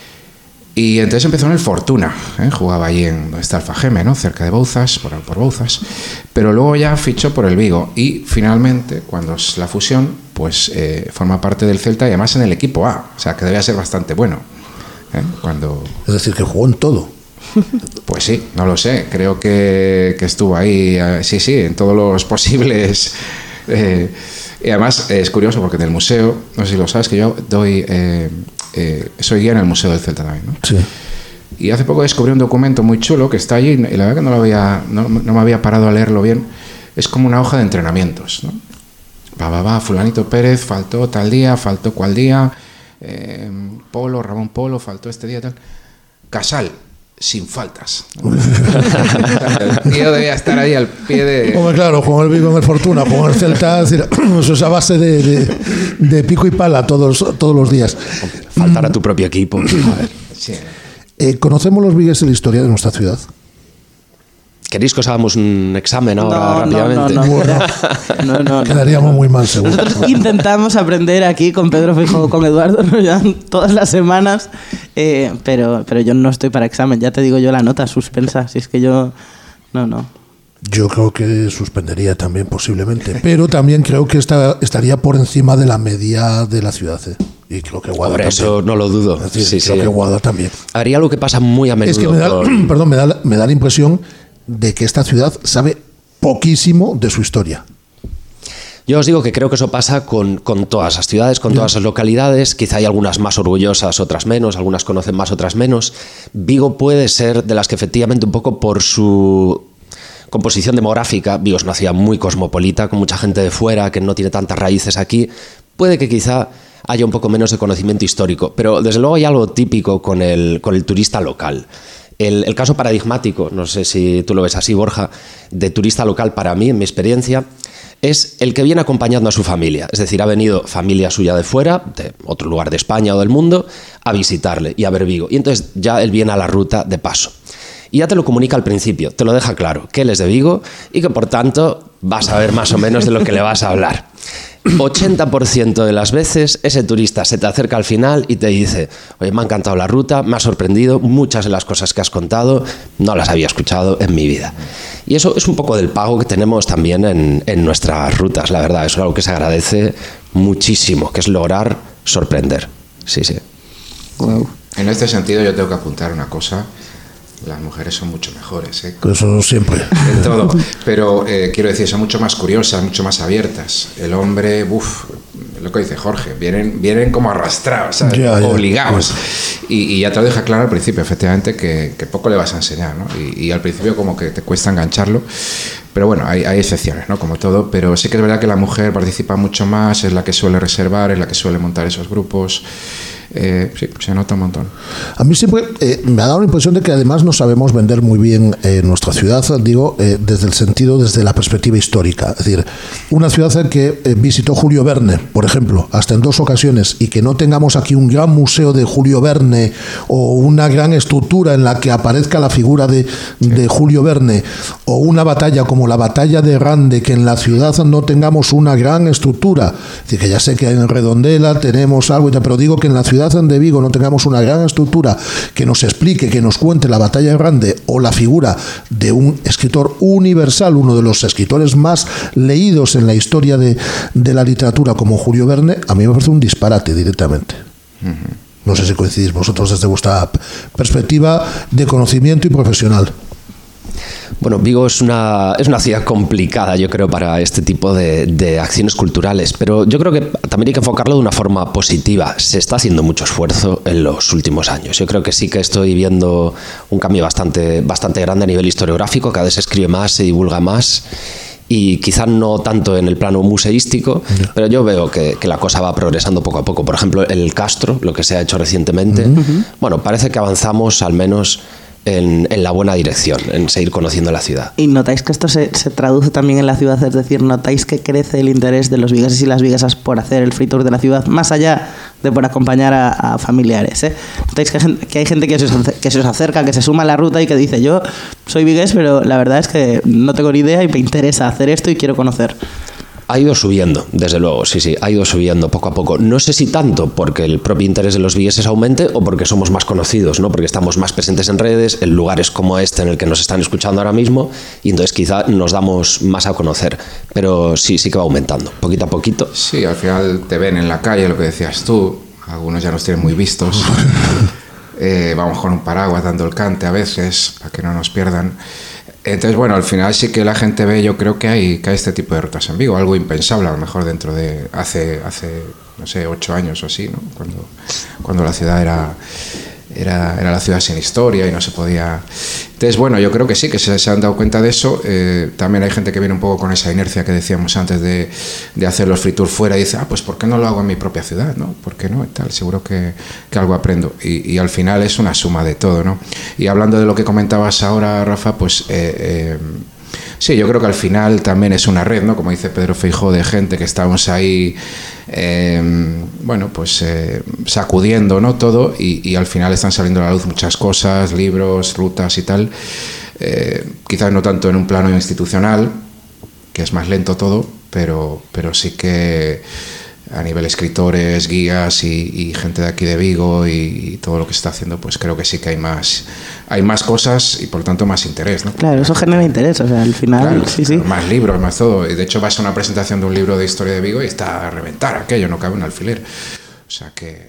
Y entonces empezó en el Fortuna, ¿eh? Jugaba allí en donde está Alfageme, ¿no? Cerca de Bouzas, por, por Bouzas. Pero luego ya fichó por el Vigo y finalmente, cuando es la fusión, pues eh, forma parte del Celta y además en el equipo A, o sea que debía ser bastante bueno. ¿eh? Cuando... Es decir, que jugó en todo. Pues sí, no lo sé, creo que, que estuvo ahí, eh, sí, sí, en todos los posibles... Eh, y además eh, es curioso porque en el museo, no sé si lo sabes, que yo doy... Eh, Eh, soy guía en el Museo del Celta también, ¿no? Sí. Y hace poco descubrí un documento muy chulo que está allí y la verdad que no, lo había, no, no me había parado a leerlo bien. Es como una hoja de entrenamientos, ¿no? Va, va, va, fulanito Pérez faltó tal día, faltó cual día, eh, Polo, Ramón Polo, faltó este día, tal. Casal, sin faltas, ¿no? El tío debía estar ahí al pie de... Hombre, claro, con el Vigo en el Fortuna, con el Celta, es decir, eso es a base de, de, de pico y pala todos, todos los días. Faltar a tu propio equipo. A ver. Sí. Eh, ¿Conocemos los vigues de la historia de nuestra ciudad? ¿Queréis que os hagamos un examen ahora No, rápidamente? no, no, no. Bueno, No, no, no. quedaríamos muy mal, seguro. Nosotros intentamos aprender aquí con Pedro Fijo, con Eduardo, nos llevan todas las semanas, eh, pero, pero yo no estoy para examen, ya te digo yo la nota suspensa, si es que yo... No, no. Yo creo que suspendería también posiblemente, pero también creo que está, estaría por encima de la media de la ciudad, ¿eh? Y creo que Guada Hombre, también. eso no lo dudo. Es decir, Sí, creo sí. que Guada también. Haría lo que pasa muy a menudo. Es que me da, con- perdón, me da, me da la impresión de que esta ciudad sabe poquísimo de su historia. Yo os digo que creo que eso pasa con, con todas las ciudades, con Ya. todas las localidades. Quizá hay algunas más orgullosas, otras menos, algunas conocen más, otras menos. Vigo puede ser de las que efectivamente un poco por su composición demográfica, Vigo es una ciudad muy cosmopolita, con mucha gente de fuera que no tiene tantas raíces aquí, puede que quizá haya un poco menos de conocimiento histórico, pero desde luego hay algo típico con el, con el turista local. El, el caso paradigmático, no sé si tú lo ves así, Borja, de turista local para mí, en mi experiencia, es el que viene acompañando a su familia. Es decir, ha venido familia suya de fuera, de otro lugar de España o del mundo, a visitarle y a ver Vigo. Y entonces ya él viene a la ruta de paso. Y ya te lo comunica al principio, te lo deja claro, que él es de Vigo y que por tanto vas a ver más o menos de lo que le vas a hablar. ochenta por ciento de las veces ese turista se te acerca al final y te dice: oye, me ha encantado la ruta, me ha sorprendido, muchas de las cosas que has contado no las había escuchado en mi vida. Y eso es un poco del pago que tenemos también en, en nuestras rutas, la verdad, eso es algo que se agradece muchísimo, que es lograr sorprender. Sí, sí. Wow. En este sentido yo tengo que apuntar una cosa. Las mujeres son mucho mejores, ¿eh? Eso siempre. En todo. Pero eh, quiero decir, son mucho más curiosas, mucho más abiertas. El hombre, uff, lo que dice Jorge, vienen, vienen como arrastrados, ¿sabes? Ya, ya. Obligados. Y, y ya te lo deja claro al principio, efectivamente, que, que poco le vas a enseñar, ¿no? Y, y al principio como que te cuesta engancharlo. Pero bueno, hay, hay excepciones, ¿no? Como todo. Pero sí que es verdad que la mujer participa mucho más, es la que suele reservar, es la que suele montar esos grupos. Eh, sí, se nota un montón. A mí siempre eh, me ha dado la impresión de que además no sabemos vender muy bien eh, nuestra ciudad, digo, eh, desde el sentido, desde la perspectiva histórica. Es decir, una ciudad que eh, visitó Julio Verne, por ejemplo, hasta en dos ocasiones, y que no tengamos aquí un gran museo de Julio Verne o una gran estructura en la que aparezca la figura de, de Julio Verne, o una batalla como la batalla de Rande, que en la ciudad no tengamos una gran estructura. Es decir, que ya sé que en Redondela tenemos algo, pero digo que en la ciudad de Vigo no tengamos una gran estructura que nos explique, que nos cuente la batalla de Rande o la figura de un escritor universal, uno de los escritores más leídos en la historia de, de la literatura como Julio Verne, a mí me parece un disparate directamente. Uh-huh. No sé si coincidís vosotros desde vuestra perspectiva de conocimiento y profesional. Bueno, Vigo es una, es una ciudad complicada, yo creo, para este tipo de, de acciones culturales, pero yo creo que también hay que enfocarlo de una forma positiva. Se está haciendo mucho esfuerzo en los últimos años. Yo creo que sí que estoy viendo un cambio bastante, bastante grande a nivel historiográfico, cada vez se escribe más, se divulga más, y quizá no tanto en el plano museístico, yeah. pero yo veo que, que la cosa va progresando poco a poco. Por ejemplo, el Castro, lo que se ha hecho recientemente, uh-huh. bueno, parece que avanzamos al menos en, en la buena dirección, en seguir conociendo la ciudad. ¿Y notáis que esto se, se traduce también en la ciudad? Es decir, ¿notáis que crece el interés de los vigueses y las viguesas por hacer el free tour de la ciudad, más allá de por acompañar a, a familiares? ¿eh? ¿Notáis que hay gente que, hay gente que, se os, que se os acerca, que se suma a la ruta y que dice, yo soy vigués, pero la verdad es que no tengo ni idea y me interesa hacer esto y quiero conocer? Ha ido subiendo, desde luego, sí, sí, ha ido subiendo poco a poco. No sé si tanto porque el propio interés de los vigueses aumente o porque somos más conocidos, ¿no? Porque estamos más presentes en redes, en lugares como este en el que nos están escuchando ahora mismo, y entonces quizá nos damos más a conocer. Pero sí, sí que va aumentando, poquito a poquito. Sí, al final te ven en la calle, lo que decías tú, algunos ya nos tienen muy vistos. eh, vamos con un paraguas dando el cante a veces, para que no nos pierdan. Entonces, bueno, al final sí que la gente ve, yo creo que hay, que hay este tipo de rutas en Vigo, algo impensable a lo mejor dentro de hace, hace no sé, ocho años o así, ¿no? Cuando, cuando la ciudad era, era, era la ciudad sin historia y no se podía... Entonces, bueno, yo creo que sí, que se, se han dado cuenta de eso. Eh, también hay gente que viene un poco con esa inercia que decíamos antes de, de hacer los free tours fuera y dice, ah, pues ¿por qué no lo hago en mi propia ciudad? ¿No? ¿Por qué no? Y tal, seguro que, que algo aprendo. Y, y al final es una suma de todo, ¿no? Y hablando de lo que comentabas ahora, Rafa, pues... Eh, eh, sí, yo creo que al final también es una red, ¿no? Como dice Pedro Feijóo, de gente que estamos ahí, eh, bueno, pues eh, sacudiendo, ¿no? Todo, y, y al final están saliendo a la luz muchas cosas, libros, rutas y tal. Eh, quizás no tanto en un plano institucional, que es más lento todo, pero, pero sí que a nivel escritores, guías y, y gente de aquí de Vigo y, y todo lo que se está haciendo, pues creo que sí que hay más hay más cosas y por lo tanto más interés, ¿no? Claro, eso genera interés, o sea, al final claro, sí, sí. Más libros, más todo. Y de hecho vas a una presentación de un libro de historia de Vigo y está a reventar aquello, no cabe un alfiler. O sea que...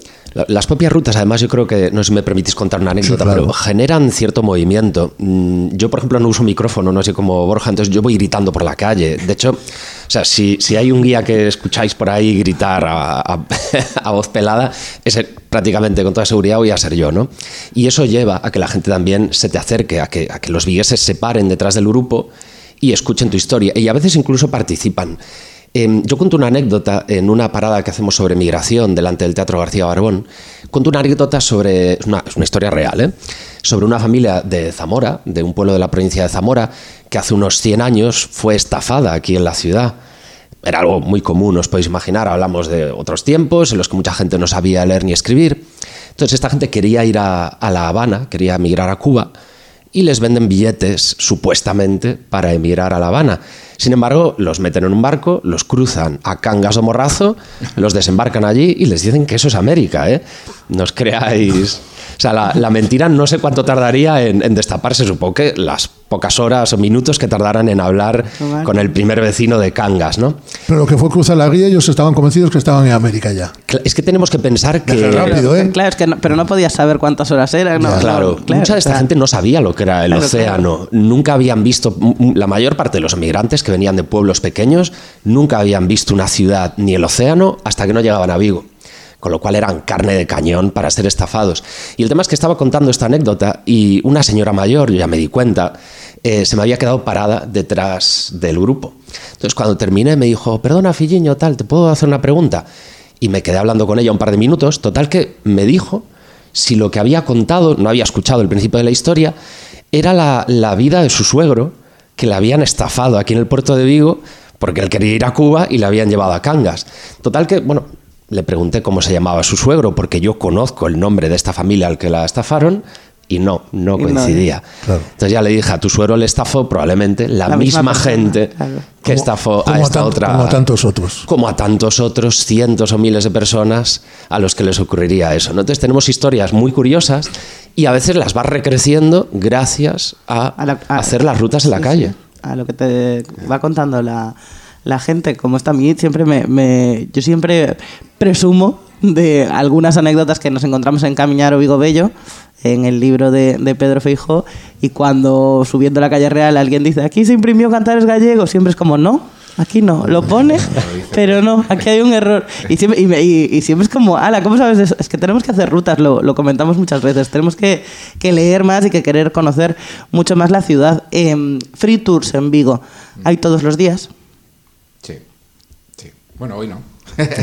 Las propias rutas, además, yo creo que, no sé si me permitís contar una anécdota, sí, claro. pero generan cierto movimiento. Yo, por ejemplo, no uso micrófono, no sé como Borja, entonces yo voy gritando por la calle. De hecho, o sea, si, si hay un guía que escucháis por ahí gritar a, a, a voz pelada, ese prácticamente con toda seguridad voy a ser yo, ¿no? Y eso lleva a que la gente también se te acerque, a que, a que los vigueses se paren detrás del grupo y escuchen tu historia. Y a veces incluso participan. Eh, yo cuento una anécdota en una parada que hacemos sobre migración delante del Teatro García Barbón. Cuento una anécdota sobre, es una, es una historia real, ¿eh? sobre una familia de Zamora, de un pueblo de la provincia de Zamora, que hace unos cien años fue estafada aquí en la ciudad. Era algo muy común, os podéis imaginar, hablamos de otros tiempos en los que mucha gente no sabía leer ni escribir. Entonces esta gente quería ir a, a La Habana, quería emigrar a Cuba, y les venden billetes, supuestamente, para emigrar a La Habana. Sin embargo, los meten en un barco, los cruzan a Cangas o Morrazo, los desembarcan allí y les dicen que eso es América, ¿eh? No os creáis... O sea, la, la mentira no sé cuánto tardaría en, en destaparse, supongo que las pocas horas o minutos que tardaran en hablar con el primer vecino de Cangas, ¿no? Pero lo que fue cruzar la guía, ellos estaban convencidos que estaban en América ya. Es que tenemos que pensar que... Deja rápido, ¿eh? Claro, es que no, pero no podías saber cuántas horas eran. ¿no? Claro, claro, mucha de esta claro. gente no sabía lo que era el claro, océano. Claro. Nunca habían visto, la mayor parte de los emigrantes que venían de pueblos pequeños, nunca habían visto una ciudad ni el océano hasta que no llegaban a Vigo. Con lo cual eran carne de cañón para ser estafados. Y el tema es que estaba contando esta anécdota y una señora mayor, yo ya me di cuenta, eh, se me había quedado parada detrás del grupo. Entonces cuando terminé me dijo, perdona, filliño, tal, ¿te puedo hacer una pregunta? Y me quedé hablando con ella un par de minutos, total que me dijo si lo que había contado, no había escuchado el principio de la historia, era la, la vida de su suegro, que le habían estafado aquí en el puerto de Vigo porque él quería ir a Cuba y le habían llevado a Cangas. Total que, bueno... Le pregunté cómo se llamaba su suegro, porque yo conozco el nombre de esta familia al que la estafaron, y no, no coincidía. No, claro. Entonces ya le dije, a tu suegro le estafó probablemente la, la misma, misma gente claro. que como, como estafó a esta a tan, otra... Como a tantos otros. Como a tantos otros cientos o miles de personas a los que les ocurriría eso, ¿no? Entonces tenemos historias muy curiosas y a veces las vas recreciendo gracias a, a, la, a hacer las rutas en la sí, calle. Sí. A lo que te va contando la... La gente, como está a mí, siempre me, me, yo siempre presumo de algunas anécdotas que nos encontramos en Camiñar o Vigo Bello, en el libro de, de Pedro Feijóo, y cuando subiendo la calle Real alguien dice, aquí se imprimió Cantares Gallegos, siempre es como, no, Aquí no, lo pone, pero no, aquí hay un error. Y siempre, y, me, y, y siempre es como, ala, ¿cómo sabes eso? Es que tenemos que hacer rutas, lo, lo comentamos muchas veces. Tenemos que, que leer más y que querer conocer mucho más la ciudad. Eh, free tours en Vigo, ¿hay todos los días? Sí, sí. Bueno, hoy no.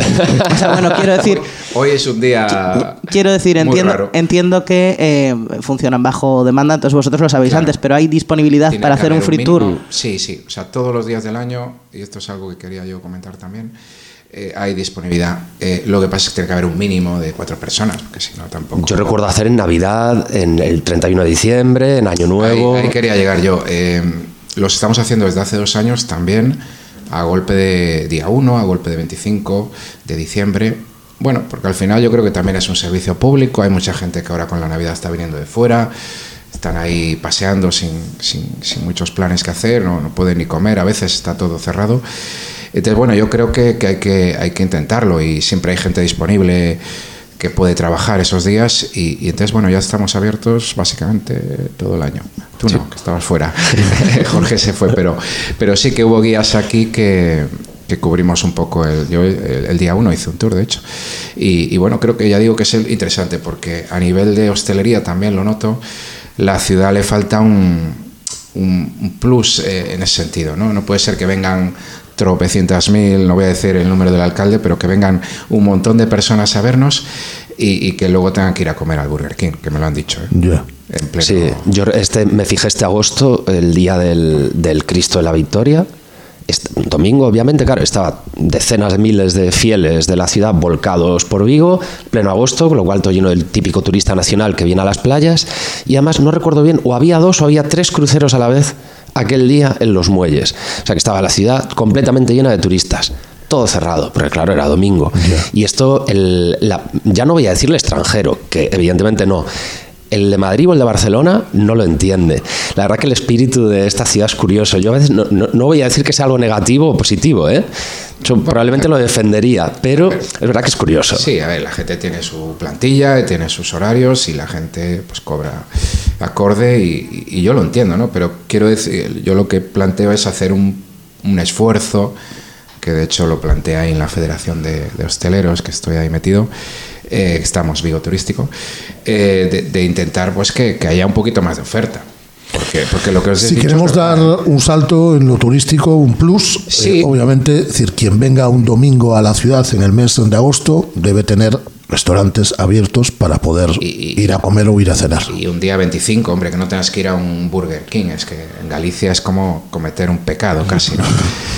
O sea, bueno, quiero decir... Hoy es un día Quiero decir, entiendo, entiendo que eh, funcionan bajo demanda, entonces vosotros lo sabéis claro. antes, pero ¿hay disponibilidad Tiene para hacer un free un tour? Sí, sí. O sea, todos los días del año, y esto es algo que quería yo comentar también, eh, hay disponibilidad. Eh, lo que pasa es que tiene que haber un mínimo de cuatro personas, porque si no tampoco... Yo recuerdo hacer en Navidad, en el treinta y uno de diciembre, en Año Nuevo... Ahí, ahí quería llegar yo. Eh, los estamos haciendo desde hace dos años también, a golpe de día uno, a golpe de veinticinco de diciembre. Bueno, porque al final yo creo que también es un servicio público. Hay mucha gente que ahora con la Navidad está viniendo de fuera, están ahí paseando sin, sin, sin muchos planes que hacer, no, no pueden ni comer, a veces está todo cerrado. Entonces, bueno, yo creo que, que, hay que hay que intentarlo y siempre hay gente disponible que puede trabajar esos días y, y entonces, bueno, ya estamos abiertos básicamente todo el año. Tú no, sí. que estabas fuera. Jorge se fue, pero, pero sí que hubo guías aquí que, que cubrimos un poco. El, yo el, el día uno hice un tour, de hecho. Y, y bueno, creo que ya digo que es interesante porque a nivel de hostelería también lo noto. La ciudad le falta un, un, un plus eh, en ese sentido, ¿no? No puede ser que vengan tropecientas mil, no voy a decir el número del alcalde, pero que vengan un montón de personas a vernos y, y que luego tengan que ir a comer al Burger King, que me lo han dicho. ¿eh? Yeah. En pleno... Sí, yo este, me fijé este agosto, el día del, del Cristo de la Victoria. Este, domingo, obviamente, claro, estaba decenas de miles de fieles de la ciudad volcados por Vigo, pleno agosto, con lo cual todo lleno del típico turista nacional que viene a las playas. Y además, no recuerdo bien, o había dos o había tres cruceros a la vez aquel día en los muelles. O sea que estaba la ciudad completamente llena de turistas. Todo cerrado, porque claro, era domingo. Yeah. Y esto, el, la, ya no voy a decirle extranjero, que evidentemente no. El de Madrid o el de Barcelona no lo entiende. La verdad que el espíritu de esta ciudad es curioso. Yo a veces no, no, no voy a decir que sea algo negativo o positivo, ¿eh? Yo probablemente lo defendería, pero es verdad que es curioso. Sí, a ver, la gente tiene su plantilla, tiene sus horarios y la gente pues cobra acorde y, y yo lo entiendo, ¿no? Pero quiero decir, yo lo que planteo es hacer un, un esfuerzo, que de hecho lo plantea ahí en la Federación de, de Hosteleros, que estoy ahí metido, eh, estamos Vigo Turístico, eh, de, de intentar pues que, que haya un poquito más de oferta. Porque, porque lo que os he si dicho queremos es dar un salto en lo turístico, un plus, sí. eh, obviamente, es decir, quien venga un domingo a la ciudad en el mes de agosto debe tener restaurantes abiertos para poder y, ir a comer o ir a cenar. Y un día veinticinco, hombre, que no tengas que ir a un Burger King, es que en Galicia es como cometer un pecado casi, ¿no?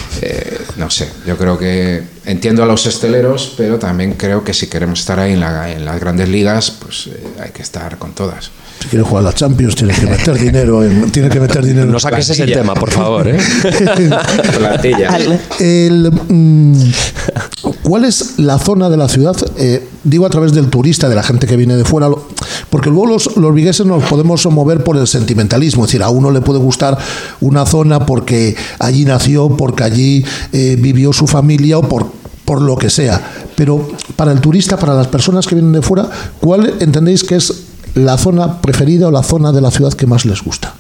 eh, no sé, yo creo que entiendo a los hosteleros, pero también creo que si queremos estar ahí en, la, en las grandes ligas, pues eh, hay que estar con todas. Si quieres jugar a la Champions, tienes que meter dinero en, tienes que meter dinero en no saques ese tema, por favor, ¿eh? Plantilla. El, mm, ¿Cuál es la zona de la ciudad? Eh, digo a través del turista, de la gente que viene de fuera, porque luego los, los vigueses nos podemos mover por el sentimentalismo, es decir, a uno le puede gustar una zona porque allí nació, porque allí eh, vivió su familia o por, por lo que sea. Pero para el turista, para las personas que vienen de fuera, ¿cuál entendéis que es la zona preferida o la zona de la ciudad que más les gusta?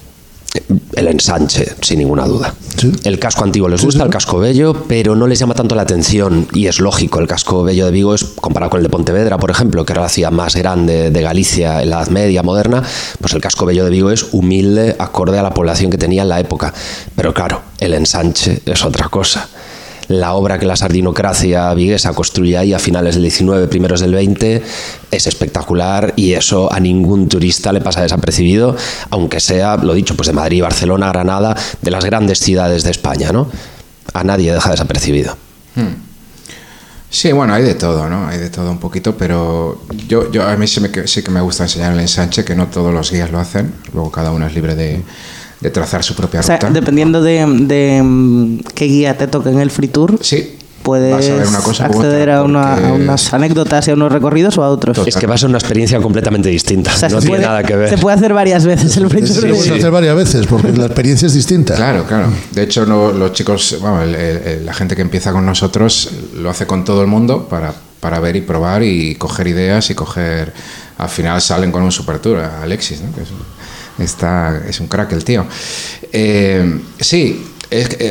El ensanche, sin ninguna duda. ¿Sí? El casco antiguo les sí, gusta, sí. el casco bello, pero no les llama tanto la atención, y es lógico. El casco bello de Vigo es comparado con el de Pontevedra, por ejemplo, que era la ciudad más grande de Galicia en la Edad Media moderna. Pues el casco bello de Vigo es humilde, acorde a la población que tenía en la época. Pero claro, el ensanche es otra cosa. La obra que la sardinocracia viguesa construye ahí a finales del diecinueve, primeros del veinte, es espectacular, y eso a ningún turista le pasa desapercibido, aunque sea, lo dicho, pues de Madrid, Barcelona, Granada, de las grandes ciudades de España, ¿no? A nadie deja desapercibido. Hmm. Sí, bueno, hay de todo, ¿no? Hay de todo un poquito, pero yo, yo a mí sí, me, sí que me gusta enseñar el ensanche, que no todos los guías lo hacen, luego cada uno es libre de... de trazar su propia ruta. O sea, dependiendo de, de qué guía te toque en el free tour, sí, puedes vas a ver una cosa acceder otra, a, una, a unas anécdotas y a unos recorridos o a otros. Es que va a ser una experiencia completamente distinta. O sea, no se tiene puede, nada que ver. Se puede hacer varias veces el free tour. Sí, se puede hacer varias veces porque la experiencia es distinta. Claro, claro. De hecho, no, los chicos, bueno, el, el, la gente que empieza con nosotros lo hace con todo el mundo para, para ver y probar y coger ideas y coger... Al final salen con un super tour. Alexis, ¿no? Que es un, Está, es un crack el tío. Eh, sí, es, eh,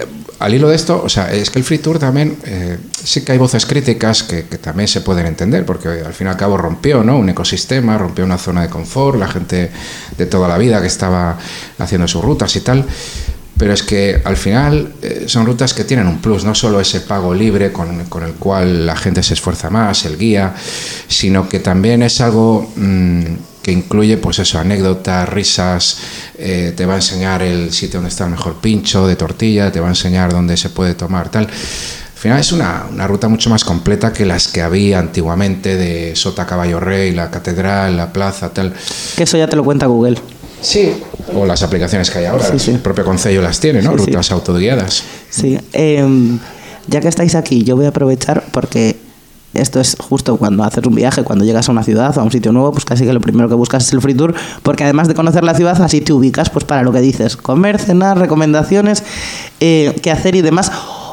al hilo de esto, o sea, es que el fritur también, eh, sí que hay voces críticas que, que también se pueden entender, porque al fin y al cabo rompió, ¿no?, un ecosistema, rompió una zona de confort, la gente de toda la vida que estaba haciendo sus rutas y tal. Pero es que al final eh, son rutas que tienen un plus, no solo ese pago libre con, con el cual la gente se esfuerza más, el guía, sino que también es algo mmm, que incluye, pues eso, anécdotas, risas, eh, te va a enseñar el sitio donde está el mejor pincho de tortilla, te va a enseñar dónde se puede tomar, tal. Al final es una, una ruta mucho más completa que las que había antiguamente de Sota Caballo Rey, la catedral, la plaza, tal. Que eso ya te lo cuenta Google. Sí, o las aplicaciones que hay ahora, sí, sí. El propio Concello las tiene, ¿no? Sí, rutas sí. autoguiadas. Sí, eh, ya que estáis aquí, yo voy a aprovechar porque esto es justo cuando haces un viaje, cuando llegas a una ciudad o a un sitio nuevo, pues casi que lo primero que buscas es el free tour, porque además de conocer la ciudad, así te ubicas pues para lo que dices, comer, cenar, recomendaciones, eh, qué hacer y demás,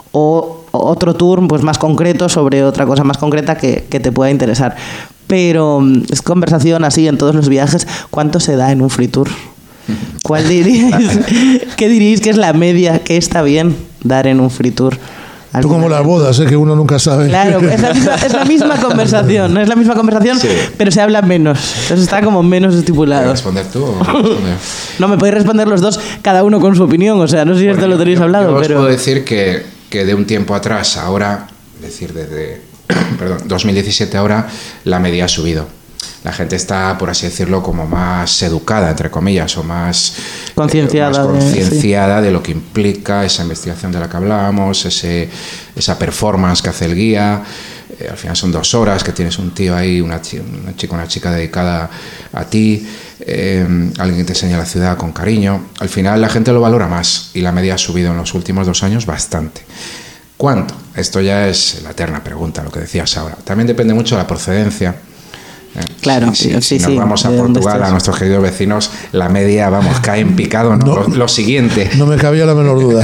o otro tour pues más concreto sobre otra cosa más concreta que, que te pueda interesar. Pero es conversación así en todos los viajes. ¿Cuánto se da en un free tour? ¿Cuál diríais? ¿Qué diríais que es la media? ¿Qué está bien dar en un free tour? Tú como las bodas, ¿eh? Que uno nunca sabe. Claro, es la misma, es la misma conversación, no es la misma conversación, sí. Pero se habla menos. Entonces está como menos estipulado. ¿Puedes responder tú o responder? No, me podéis responder los dos, cada uno con su opinión. O sea, no sé si bueno, esto lo tenéis yo, hablado, yo pero... os puedo decir que, que de un tiempo atrás, ahora, es decir, desde perdón, dos mil diecisiete ahora, la media ha subido. La gente está, por así decirlo, como más educada, entre comillas, o más concienciada, eh, más concienciada de, sí. de lo que implica esa investigación de la que hablábamos, ese, esa performance que hace el guía. Eh, al final son dos horas que tienes un tío ahí, una, una chica, una chica dedicada a ti, eh, alguien que te enseña la ciudad con cariño. Al final la gente lo valora más y la media ha subido en los últimos dos años bastante. ¿Cuánto? Esto ya es la eterna pregunta, lo que decías ahora. También depende mucho de la procedencia. Claro, si, si, sí, si nos sí, vamos a Portugal, a nuestros queridos vecinos, la media, vamos, cae en picado, ¿no? No, lo, lo siguiente. No me cabía la menor duda.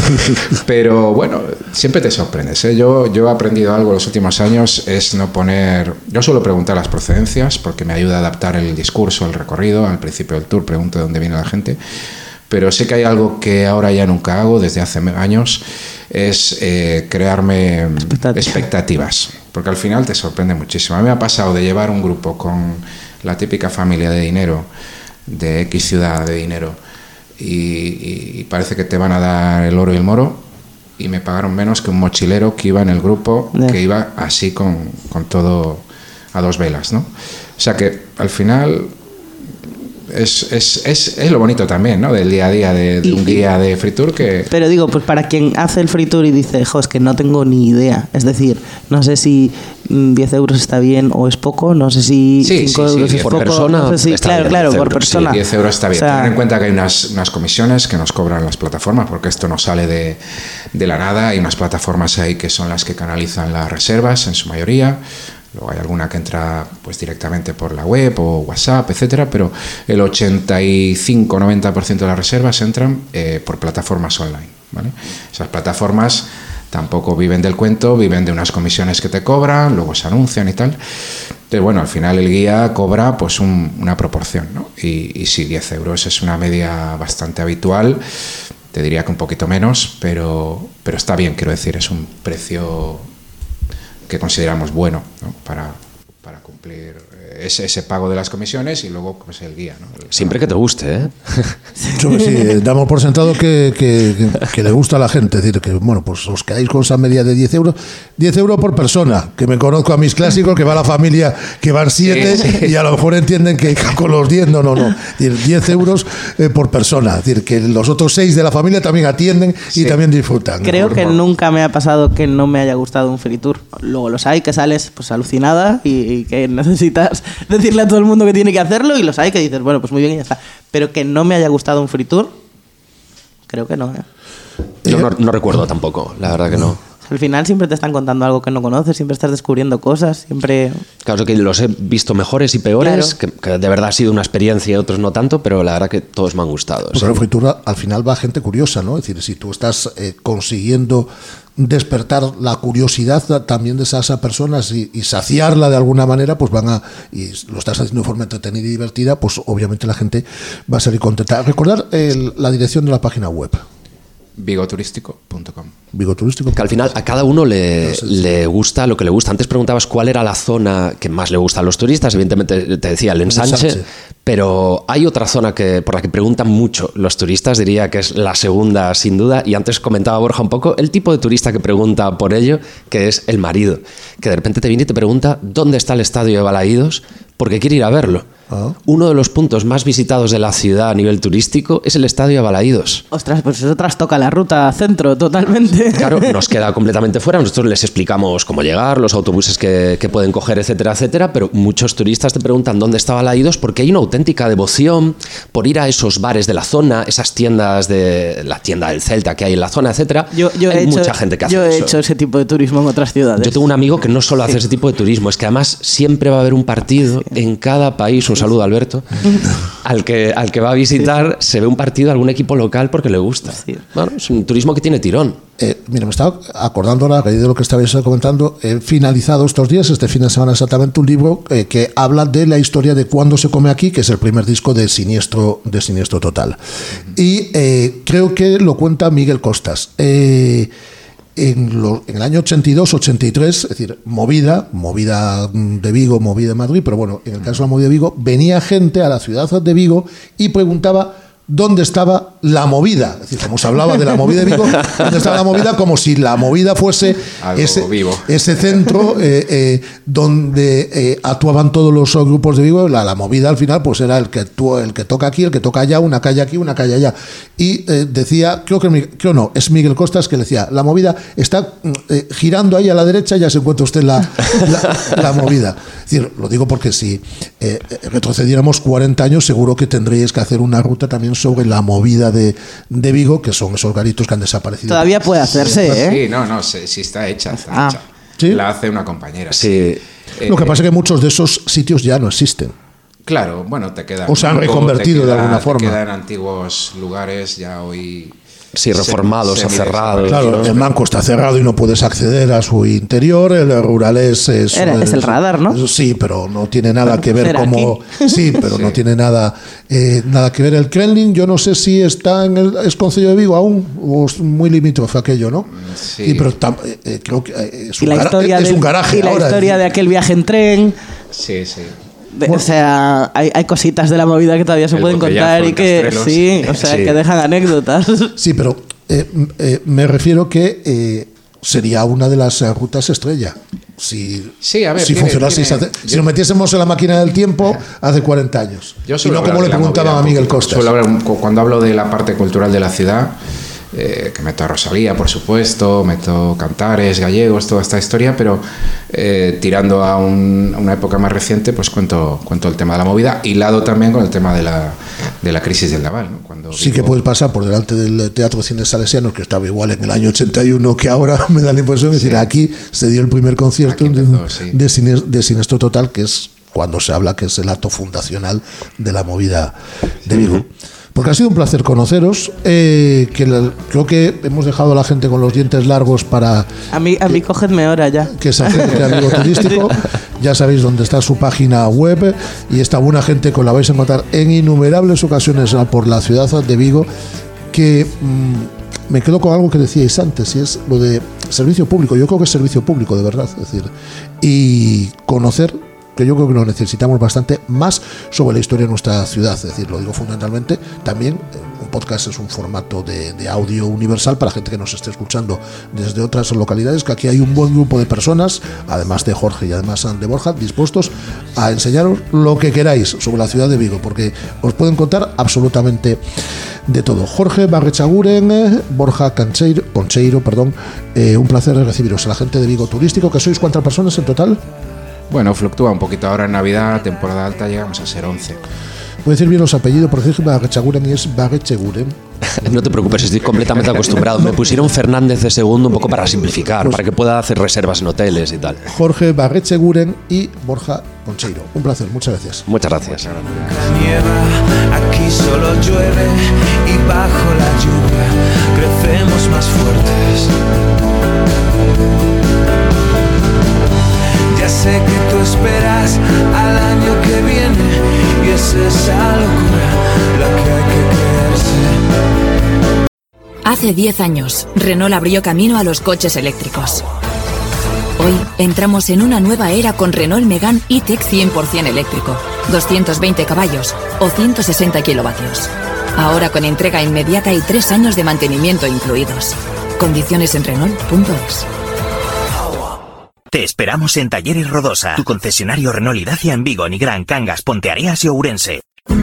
Pero bueno, siempre te sorprendes, ¿eh? Yo, yo he aprendido algo en los últimos años, es no poner... Yo suelo preguntar las procedencias porque me ayuda a adaptar el discurso, el recorrido. Al principio del tour pregunto de dónde viene la gente. Pero sé que hay algo que ahora ya nunca hago desde hace años, es eh, crearme expectativas. expectativas, porque al final te sorprende muchísimo. A mí me ha pasado de llevar un grupo con la típica familia de dinero, de X ciudad de dinero, y, y parece que te van a dar el oro y el moro, y me pagaron menos que un mochilero que iba en el grupo, yeah. que iba así con, con todo a dos velas, ¿no? O sea que al final... Es, es, es, es lo bonito también, ¿no? Del día a día de, de un guía de free tour que... Pero digo, pues para quien hace el free tour y dice, jo, es que no tengo ni idea. Es decir, no sé si diez euros está bien o es poco, no sé si sí, cinco sí, euros sí, es por poco. Persona no sé si, está claro, bien, claro, por euros, persona. Sí, diez euros está bien. O sea, Tener en cuenta que hay unas, unas comisiones que nos cobran las plataformas, porque esto no sale de, de la nada. Hay unas plataformas ahí que son las que canalizan las reservas en su mayoría. Luego hay alguna que entra pues directamente por la web o WhatsApp, etcétera, pero el ochenta y cinco a noventa por ciento de las reservas entran eh, por plataformas online, ¿vale? Esas plataformas tampoco viven del cuento, viven de unas comisiones que te cobran, luego se anuncian y tal. Entonces, bueno, al final el guía cobra pues un, una proporción, ¿no? Y, y sí, diez euros es una media bastante habitual, te diría que un poquito menos, pero, pero está bien, quiero decir, es un precio... que consideramos bueno, ¿no? para, para cumplir ese, ese pago de las comisiones y luego pues, el guía, ¿no? El, Siempre que te guste, ¿eh? Yo que sí, damos por sentado que, que, que, que le gusta a la gente. Es decir, que bueno, pues os quedáis con esa media de diez euros. diez euros por persona, que me conozco a mis clásicos, que va la familia, que van siete, sí, sí. Y a lo mejor entienden que con los diez, no, no, no. Es decir, diez euros eh, por persona. Es decir, que los otros seis de la familia también atienden y sí. también disfrutan. Creo que nunca me ha pasado que no me haya gustado un free tour. Luego los hay que sales pues alucinada y, y que necesitas decirle a todo el mundo que tiene que hacerlo, y los hay que dices, bueno, pues muy bien y ya está. Pero que no me haya gustado un free tour, creo que no, ¿eh? Yo no, no recuerdo tampoco, la verdad que no. Al final siempre te están contando algo que no conoces, siempre estás descubriendo cosas, siempre... Claro, que los he visto mejores y peores, claro. que, que de verdad ha sido una experiencia y otros no tanto, pero la verdad que todos me han gustado. Porque el free tour al final va gente curiosa, ¿no? Es decir, si tú estás eh, consiguiendo despertar la curiosidad también de esas personas y, y saciarla de alguna manera, pues van a, y lo estás haciendo de forma entretenida y divertida, pues obviamente la gente va a salir contenta. Recordar el, la dirección de la página web. vigoturístico punto com. Vigoturístico. Que al final a cada uno le, le gusta lo que le gusta. Antes preguntabas cuál era la zona que más le gusta a los turistas. Evidentemente te decía el ensanche, ensanche. Pero hay otra zona que, por la que preguntan mucho los turistas, diría que es la segunda sin duda. Y antes comentaba Borja un poco el tipo de turista que pregunta por ello, que es el marido, que de repente te viene y te pregunta dónde está el estadio de Balaídos porque quiere ir a verlo. Oh. Uno de los puntos más visitados de la ciudad a nivel turístico es el estadio de Balaídos. Ostras, pues eso trastoca la ruta centro totalmente. Claro, nos queda completamente fuera. Nosotros les explicamos cómo llegar, los autobuses que, que pueden coger, etcétera, etcétera, pero muchos turistas te preguntan dónde está Balaídos porque hay una auténtica devoción por ir a esos bares de la zona, esas tiendas de la tienda del Celta que hay en la zona, etcétera. Yo, yo hay he mucha hecho, gente que hace yo eso. Yo he hecho ese tipo de turismo en otras ciudades. Yo tengo un amigo que no solo hace sí. ese tipo de turismo, es que además siempre va a haber un partido sí. en cada país. Un saludo, Alberto. Al que, al que va a visitar, sí. se ve un partido de algún equipo local porque le gusta. Sí. Bueno, es un turismo que tiene tirón. Eh, mira, me estaba acordando ahora de lo que estabais comentando. He finalizado estos días, este fin de semana exactamente, un libro eh, que habla de la historia de Cuando se come aquí, que es el primer disco de Siniestro, de Siniestro Total. Uh-huh. Y eh, creo que lo cuenta Miguel Costas. Eh, En, lo, en el año ochenta y dos, ochenta y tres, es decir, movida, movida de Vigo, movida de Madrid, pero bueno, en el caso de la movida de Vigo, venía gente a la ciudad de Vigo y preguntaba dónde estaba la movida. Es decir, como se hablaba de la movida de Vigo, dónde estaba la movida, como si la movida fuese ese, ese centro eh, eh, donde eh, actuaban todos los grupos de Vigo. La, la movida al final pues era el que, tú, el que toca aquí, el que toca allá, una calle aquí, una calle allá. Y eh, decía, creo que creo no, es Miguel Costas que le decía, la movida está eh, girando ahí a la derecha, ya se encuentra usted la, la, la movida. Es decir, lo digo porque si eh, retrocediéramos cuarenta años, seguro que tendríais que hacer una ruta también sobre la movida de, de Vigo, que son esos garitos que han desaparecido. Todavía puede hacerse, ¿eh? Sí, no, no, sí, sí está hecha, está ah. hecha. ¿Sí? La hace una compañera. Sí. Eh, Lo que pasa es que muchos de esos sitios ya no existen. Claro, bueno, te quedan... O se han reconvertido queda, de alguna te forma. Quedan antiguos lugares ya hoy... Sí, reformados o cerrados. Claro, el Manco está cerrado y no puedes acceder a su interior. El Rurales es, Era, es, es el radar, ¿no? Sí, pero no tiene nada que ver como... Aquí? Sí, pero sí. no tiene nada eh, nada que ver. El Kremlin, yo no sé si está en el es Concello de Vigo aún, o es muy limítrofe aquello, ¿no? Sí. Y, pero tam, eh, creo que es un, y la historia es del, un garaje Y la ahora, historia es, de aquel viaje en tren... Sí, sí. De, bueno, o sea, hay, hay cositas de la movida que todavía se pueden contar y que sí, o sea, sí. que dejan anécdotas. Sí, pero eh, eh, me refiero que eh, sería una de las eh, rutas estrella. Si, sí, a ver, si tiene, funcionase, tiene, hace, yo, si nos metiésemos en la máquina del tiempo hace cuarenta años. Yo y no como le preguntaban a Miguel Costas. Suelo hablar, cuando hablo de la parte cultural de la ciudad, eh, que meto a Rosalía, por supuesto, meto cantares, gallegos, toda esta historia, pero eh, tirando a, un, a una época más reciente, pues cuento, cuento el tema de la movida, hilado también con el tema de la, de la crisis del Naval, ¿no? Cuando sí, vivo... que puedes pasar por delante del Teatro Cine Salesianos, que estaba igual en el año ochenta y uno que ahora, me da la impresión de sí. decir, aquí se dio el primer concierto empezó, de, sí. de, cine, de Siniestro Total, que es cuando se habla que es el acto fundacional de la movida de Vigo. Uh-huh. Porque ha sido un placer conoceros, eh, que la, creo que hemos dejado a la gente con los dientes largos para... A mí, a mí que, cogedme ahora ya. Que es agente amigo turístico, ya sabéis dónde está su página web y esta buena gente que la vais a encontrar en innumerables ocasiones por la ciudad de Vigo, que mmm, me quedo con algo que decíais antes y es lo de servicio público. Yo creo que es servicio público, de verdad, es decir, y conocer... que yo creo que lo necesitamos bastante más sobre la historia de nuestra ciudad. Es decir, lo digo fundamentalmente, también un podcast es un formato de, de audio universal para gente que nos esté escuchando desde otras localidades, que aquí hay un buen grupo de personas, además de Jorge y además de Borja, dispuestos a enseñaros lo que queráis sobre la ciudad de Vigo, porque os pueden contar absolutamente de todo. Jorge Barrechaguren, Borja Concheiro, Concheiro perdón, eh, un placer recibiros a la gente de Vigo Turístico, que sois ¿cuántas personas en total? Bueno, fluctúa un poquito ahora en Navidad, temporada alta, llegamos a ser once. Voy a decir bien los apellidos, porque es Barrechaguren y es Barrechaguren. No te preocupes, estoy completamente acostumbrado. Me pusieron Fernández de segundo un poco para simplificar, pues, para que pueda hacer reservas en hoteles y tal. Jorge Barrechaguren y Borja Concheiro. Un placer, muchas gracias. Muchas gracias. Nieva, aquí solo llueve y bajo la lluvia crecemos más fuertes. Ya sé que tú esperas al año que viene y es esa locura la que hay que creerse. Hace diez años, Renault abrió camino a los coches eléctricos. Hoy entramos en una nueva era con Renault Megane E-Tech cien por ciento eléctrico, doscientos veinte caballos o ciento sesenta kilovatios. Ahora con entrega inmediata y tres años de mantenimiento incluidos. Condiciones en Renault punto es. Te esperamos en Talleres Rodosa, tu concesionario Renault y Dacia en Vigo, Nigrán, Cangas, Ponteareas y Ourense.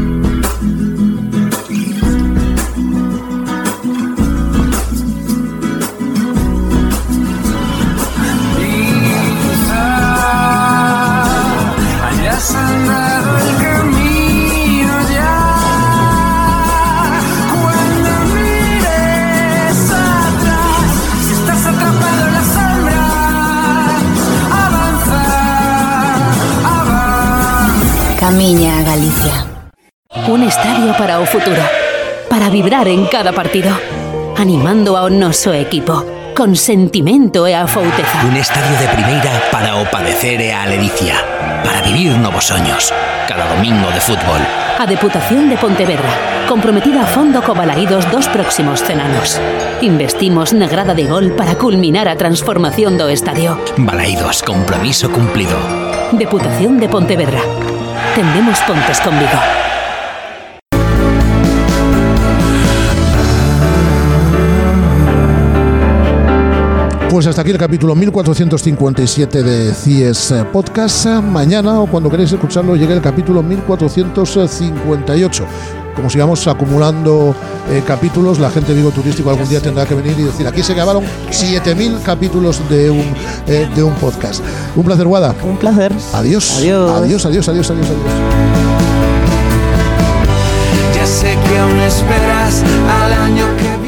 Camiña a Galicia. Un estadio para o futuro, para vibrar en cada partido, animando ao noso equipo, con sentimento e afouteza. Un estadio de primeira para o padecer e a ledicia, para vivir novos soños, cada domingo de fútbol. A Deputación de Pontevedra, comprometida a fondo co balaídos dos próximos cen anos. Investimos na grada de gol para culminar a transformación do estadio. Balaídos, compromiso cumplido. Deputación de Pontevedra. Tendemos pontes conmigo. Pues hasta aquí el capítulo mil cuatrocientos cincuenta y siete de C I E S Podcast. Mañana, o cuando queréis escucharlo, llega el capítulo mil cuatrocientos cincuenta y ocho. Como sigamos acumulando eh, capítulos, la gente de Vigo Turístico algún día tendrá que venir y decir: aquí se grabaron siete mil capítulos de un, eh, de un podcast. Un placer, Guada. Un placer. Adiós. Adiós. Adiós, adiós, adiós, adiós, adiós. Ya sé que aún esperas al año que